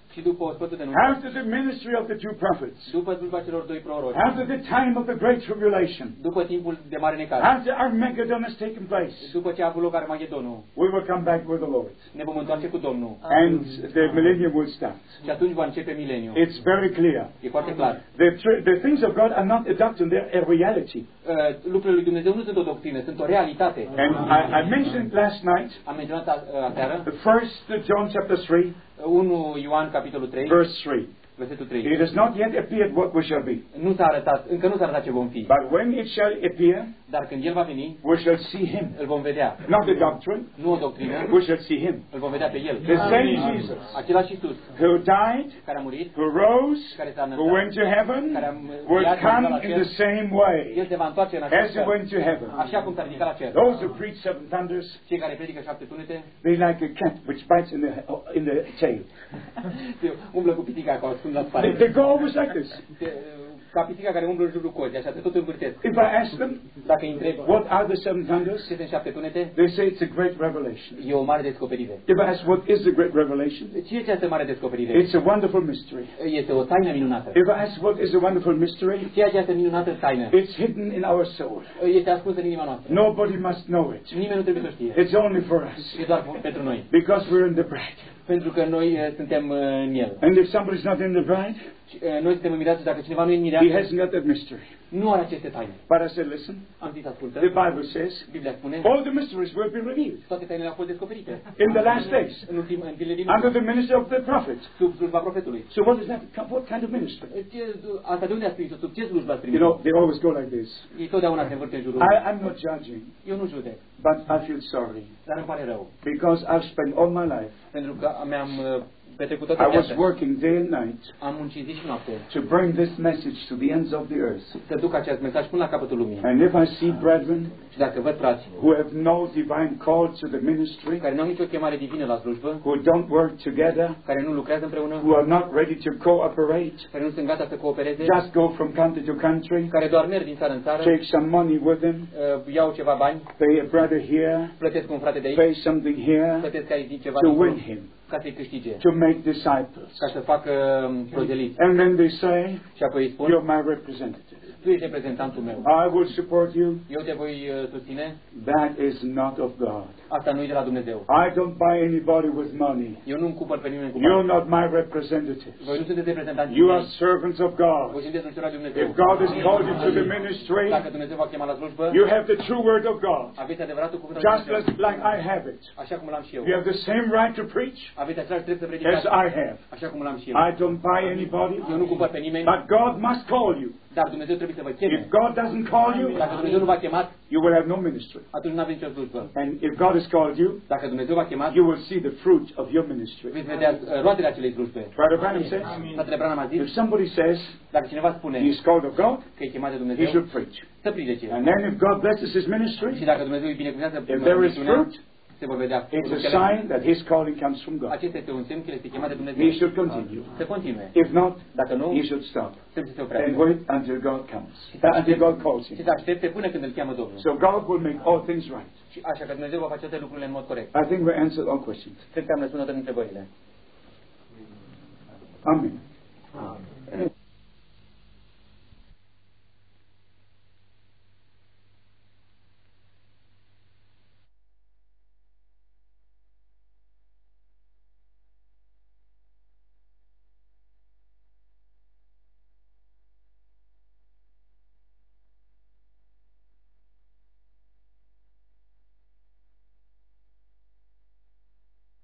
Și după ospățul de nuntă, after the ministry of the two prophets, după slujba celor doi proroci, after the time of the great tribulation, după timpul de mare necaz, after Armageddon has taken place, după ce a avut loc Armagedonul, we will come back with the Lord. ne vom întoarce cu Domnul. And the millennium will start. Și atunci va începe mileniul. It's very clear. E foarte clar. The things of God are not a doctrine, they're a reality. Lucrurile lui Dumnezeu nu sunt o doctrină, sunt o realitate. And I mentioned last night, Am menționat aseară, the first John chapter 3, 1 Ioan capitolul 3, verse 3. versetul 3. It has not yet appeared what we shall be. Încă nu s-a arătat ce vom fi. But when it shall appear, Dar când El va veni, we shall see him. îl vom vedea. Not the doctrine, Nu o doctrină, we shall see him. îl vom vedea pe El. The same Jesus Același Iisus who died, care a murit, who rose, care s-a who went înălțat, to heaven, care a will înviat, come la in cer, the same way El se va întoarce în as acest he cer, went to heaven. așa cum s-a ridicat la cer. Those who preach seven thunders, Cei care predică 7 tunete, they like a cat which bites in the tail. umblă cu pitica ca o scund la spate. They go always like this. Ca pisica care umblă în jurul cozii, așa, tot învârtesc. If I ask them, Dacă îi întreb what are the seven thunders? ce sunt 7 tunete, They say it's a great revelation. e o mare descoperire. If I ask what is the great revelation? Ce e această mare descoperire? It's a wonderful mystery. Este o taină minunată. If I ask what is a wonderful mystery? Ce e această minunată taină? It's hidden in our soul. Este ascunsă în inima noastră. Nobody must know it. Nimeni nu trebuie să o știe. It's only for us. E doar pentru noi. Because we're in the bride. Pentru că noi suntem în El. And if somebody's not in the bride, Noi suntem în mireasă, dacă cineva nu e în he mireasă, hasn't got that mystery. nu are aceste taine. But I said, listen, Am zis, ascultă, the Bible says, Biblia spune, all the mysteries will be revealed toate tainele au fost descoperite. in the last days În zilele din under urmă, the ministry of the prophet. sub slujba profetului. So what is that? What kind of ministry? Asta de unde ați primit-o? Sub ce slujba ați You primit-o? know, they always go like this. Ei totdeauna se învârte în jurul. I'm not judging, Eu nu judec, but I feel sorry dar îmi pare rău. because I've spent all my life. Pentru că mi-am petrecut toată I was viața. working day and night Am muncit zi și noapte to bring this message to the ends of the earth. să duc acest mesaj până la capătul lumii. And if I see brethren Și dacă văd frați who have no divine call to the ministry, care nu au nicio chemare divină la slujbă, who don't work together, care nu lucrează împreună, who are not ready to cooperate, care nu sunt gata să coopereze, just go from country to country, care doar merg din țară în țară, take some money with them, iau ceva bani, pay a brother here, plătesc un frate de aici, pay something here plătesc aici ceva to dincolo, win him, ca să-i câștige, to make disciples. ca să facă prozeliți. And then they say, Și apoi îi spun, you're my representative. tu ești reprezentantul meu, I will support you. eu te voi susține, That is not of God. asta nu e de la Dumnezeu. I don't buy anybody with money. Eu nu-mi cumpăr pe nimeni cu You're bani. not my representative. Voi nu sunteți reprezentanții You mei. are servants of God. Voi sunteți slujitori lui Dumnezeu. If God has called you to the ministry, Dacă Dumnezeu v-a chemat la slujbă, you have the true word of God, aveți adevăratul cuvânt al just Dumnezeu. like I have it. Așa cum l-am și eu. You have the same right to preach Aveți același drept să as predicați. I have. Așa cum l-am și eu. I don't buy anybody, Eu nu cumpăr pe nimeni, but God must call you. dar Dumnezeu trebuie să vă cheme. If God doesn't call you, Dacă Dumnezeu nu v-a chemat, you will have no ministry. atunci nu aveți nicio slujbă. And if God has called you, Dacă Dumnezeu v-a chemat, you will see the fruit of your ministry. veți vedea roadele acelei slujbe. Brother Branham says, Fratele Branham a zis, if somebody says dacă cineva spune he's called of God, că e chemat de he Dumnezeu, should preach. să predice. And then if God blesses his Și ministry, dacă Dumnezeu îi binecuvintează if there is misiunea, fruit, se vor vedea it's a fructele. sign that his calling comes from God. Acesta este un semn că el este chemat de Dumnezeu. He should continue. Să continue. If not, Dacă nu, he should stop trebuie să se and oprească. wait until God comes, until God calls Și him. să aștepte până când îl cheamă Domnul. So God will make all things right. Și așa că Dumnezeu va face toate lucrurile în mod corect. I think we answered all questions. Cred că am răspuns toate întrebările. Amen.